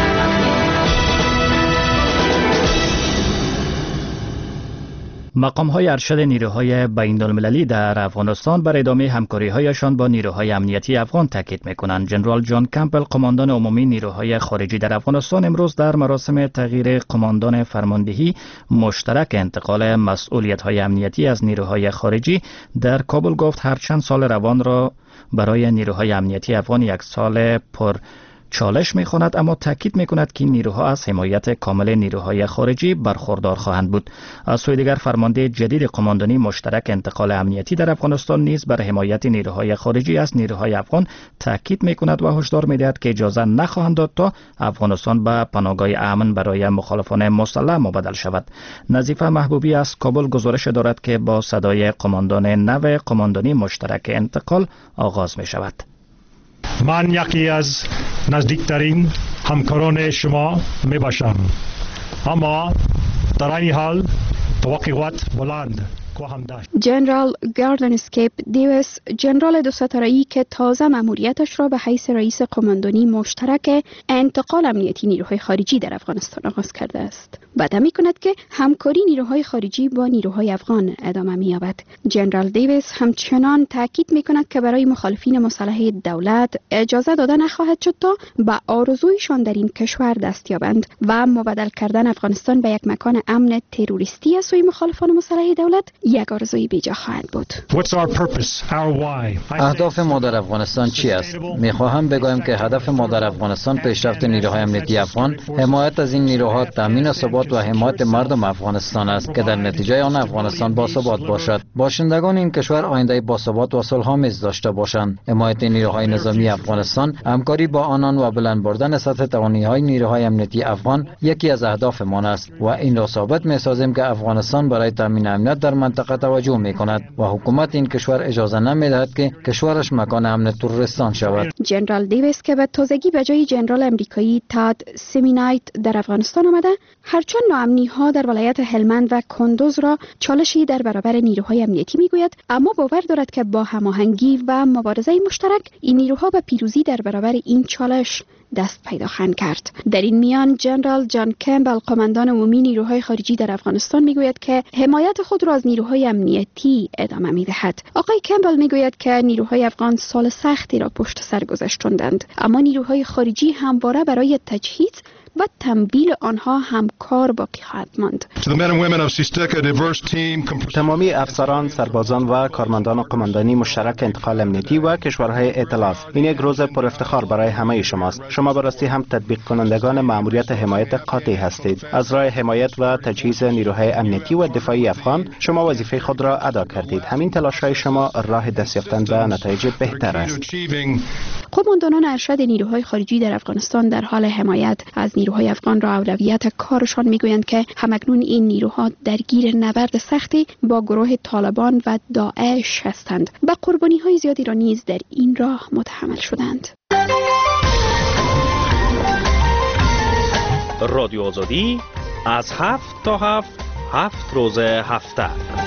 مقام‌های ارشد نیروهای بین‌المللی در افغانستان بر ادامه همکاری‌هایشان با نیروهای امنیتی افغان تاکید می‌کنند. جنرال جان کمپل، قماندان عمومی نیروهای خارجی در افغانستان، امروز در مراسم تغییر قماندان فرماندهی مشترک انتقال مسئولیت‌های امنیتی از نیروهای خارجی در کابل گفت هرچند سال روان را برای نیروهای امنیتی افغان یک سال پر چالش می‌خواند، اما تاکید می‌کند که نیروها از حمایت کامل نیروهای خارجی برخوردار خواهند بود. از سوی دیگر فرمانده جدید قماندانی مشترک انتقال امنیتی در افغانستان نیز بر حمایت نیروهای خارجی از نیروهای افغان تاکید می‌کند و هشدار می‌دهد که اجازه نخواهند داد تا افغانستان به پناهگاه امن برای مخالفان مسلح مبدل شود. نظیفه محبوبی از کابل گزارش دارد که با صدای قماندان نو قماندانی مشترک انتقال آغاز می‌شود. من یکی از نزدیکترین همکاران شما می باشم، اما در این حال توقعات بلند خواهم داشت. جنرال گاردن اسکیپ دیویس، جنرال دو ستاره‌ای که تازه مأموریتش را به حیث رئیس قماندانی مشترک انتقال امنیتی نیروهای خارجی در افغانستان آغاز کرده است، وعده می‌کند که همکاری نیروهای خارجی با نیروهای افغان ادامه می‌یابد. جنرال دیویس همچنان تاکید می‌کند که برای مخالفین مسلح دولت اجازه داده نخواهد شد تا به آرزویشان در این کشور دست یابند و مبدل کردن افغانستان به یک مکان امن تروریستی از سوی مخالفان مسلح دولت یک آرزوی بیجا خواهد بود. اهداف ما در افغانستان چی است؟ میخواهم بگویم که هدف ما در افغانستان پیشرفت نیروهای امنیتی افغان، حمایت از این نیروها، تامین ثبات و حمایت مردم افغانستان است که در نتیجه آن افغانستان باثبات باشد. باشندگان این کشور آینده باثبات و صلح‌آمیز داشته باشند. حمایت نیروهای نظامی افغانستان، همکاری با آنان و بلند بردن سطح توانایی‌های نیروهای امنیتی افغان یکی از اهداف ما است و این را ثابت می‌سازیم که افغانستان برای تامین امنیت در منطقه توجه می‌کند و حکومت این کشور اجازه نمی‌دهد که کشورش مکان امن تروریستان شود. جنرال دیویس که به تازگی به جای جنرال امریکایی تاد سیمینایت در افغانستان آمده، هرچند ناامنی‌ها در ولایت هلمند و کندوز را چالشی در برابر نیروهای امنیتی می‌گوید، اما باور دارد که با هماهنگی و مبارزه مشترک این نیروها به پیروزی در برابر این چالش دست پیدا خواهند کرد. در این میان جنرال جان کمپل، قماندان عمومی نیروهای خارجی در افغانستان میگوید که حمایت خود را از نیروهای امنیتی ادامه میدهد. آقای کمپل میگوید که نیروهای افغان سال سختی را پشت سر گذاشتند، اما نیروهای خارجی همواره برای تجهیز و تمویل آنها همکار باقی خواهد ماند. تمامی افسران، سربازان و کارمندان قماندانی مشترک انتقال امنیتی و کشورهای ائتلاف، این یک روز پر افتخار برای همه شماست. شما براستی هم تطبیق کنندگان مأموریت حمایت قاطع هستید. از راه حمایت و تجهیز نیروهای امنیتی و دفاعی افغان شما وظیفه خود را ادا کردید. همین تلاش‌های شما راه دست یافتن به نتایج بهتر است. قماندانان ارشد نیروهای خارجی در افغانستان در حال حمایت از نیروهای افغان را اولویت کارشان میگویند که همکنون این نیروها درگیر نبرد سختی با گروه طالبان و داعش هستند و قربانی‌های زیادی را نیز در این راه متحمل شدند. رادیو آزادی از 7 تا 7 روز هفته.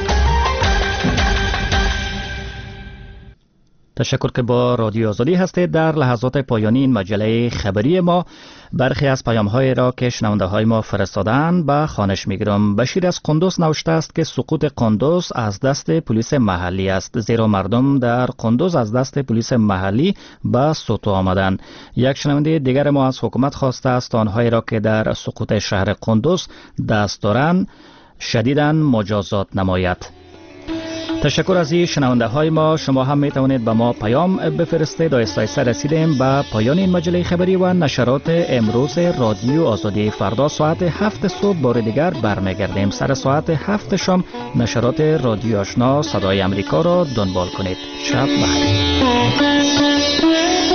تشکر که با رادیو آزادی هستید. در لحظات پایانی این مجله خبری ما برخی از پیام‌های را که شنونده‌های ما فرستادند به خوانش می‌گیرم. بشیر از قندوز نوشته است که سقوط قندوز از دست پلیس محلی است، زیرا مردم در قندوز از دست پلیس محلی به سطوح آمدند. یک شنونده دیگر ما از حکومت خواسته است آنهایی را که در سقوط شهر قندوز دست دارند شدیداً مجازات نماید. تشکر از این شنونده های ما. شما هم می توانید به ما پیام بفرستید. آیسته رسیدیم به پایان این مجله خبری و نشرات امروز رادیو آزادی. فردا ساعت 7 صبح بار دیگر برمیگردیم. سر ساعت 7 شام نشرات رادیو آشنا صدای امریکا را دنبال کنید. شب بخیر.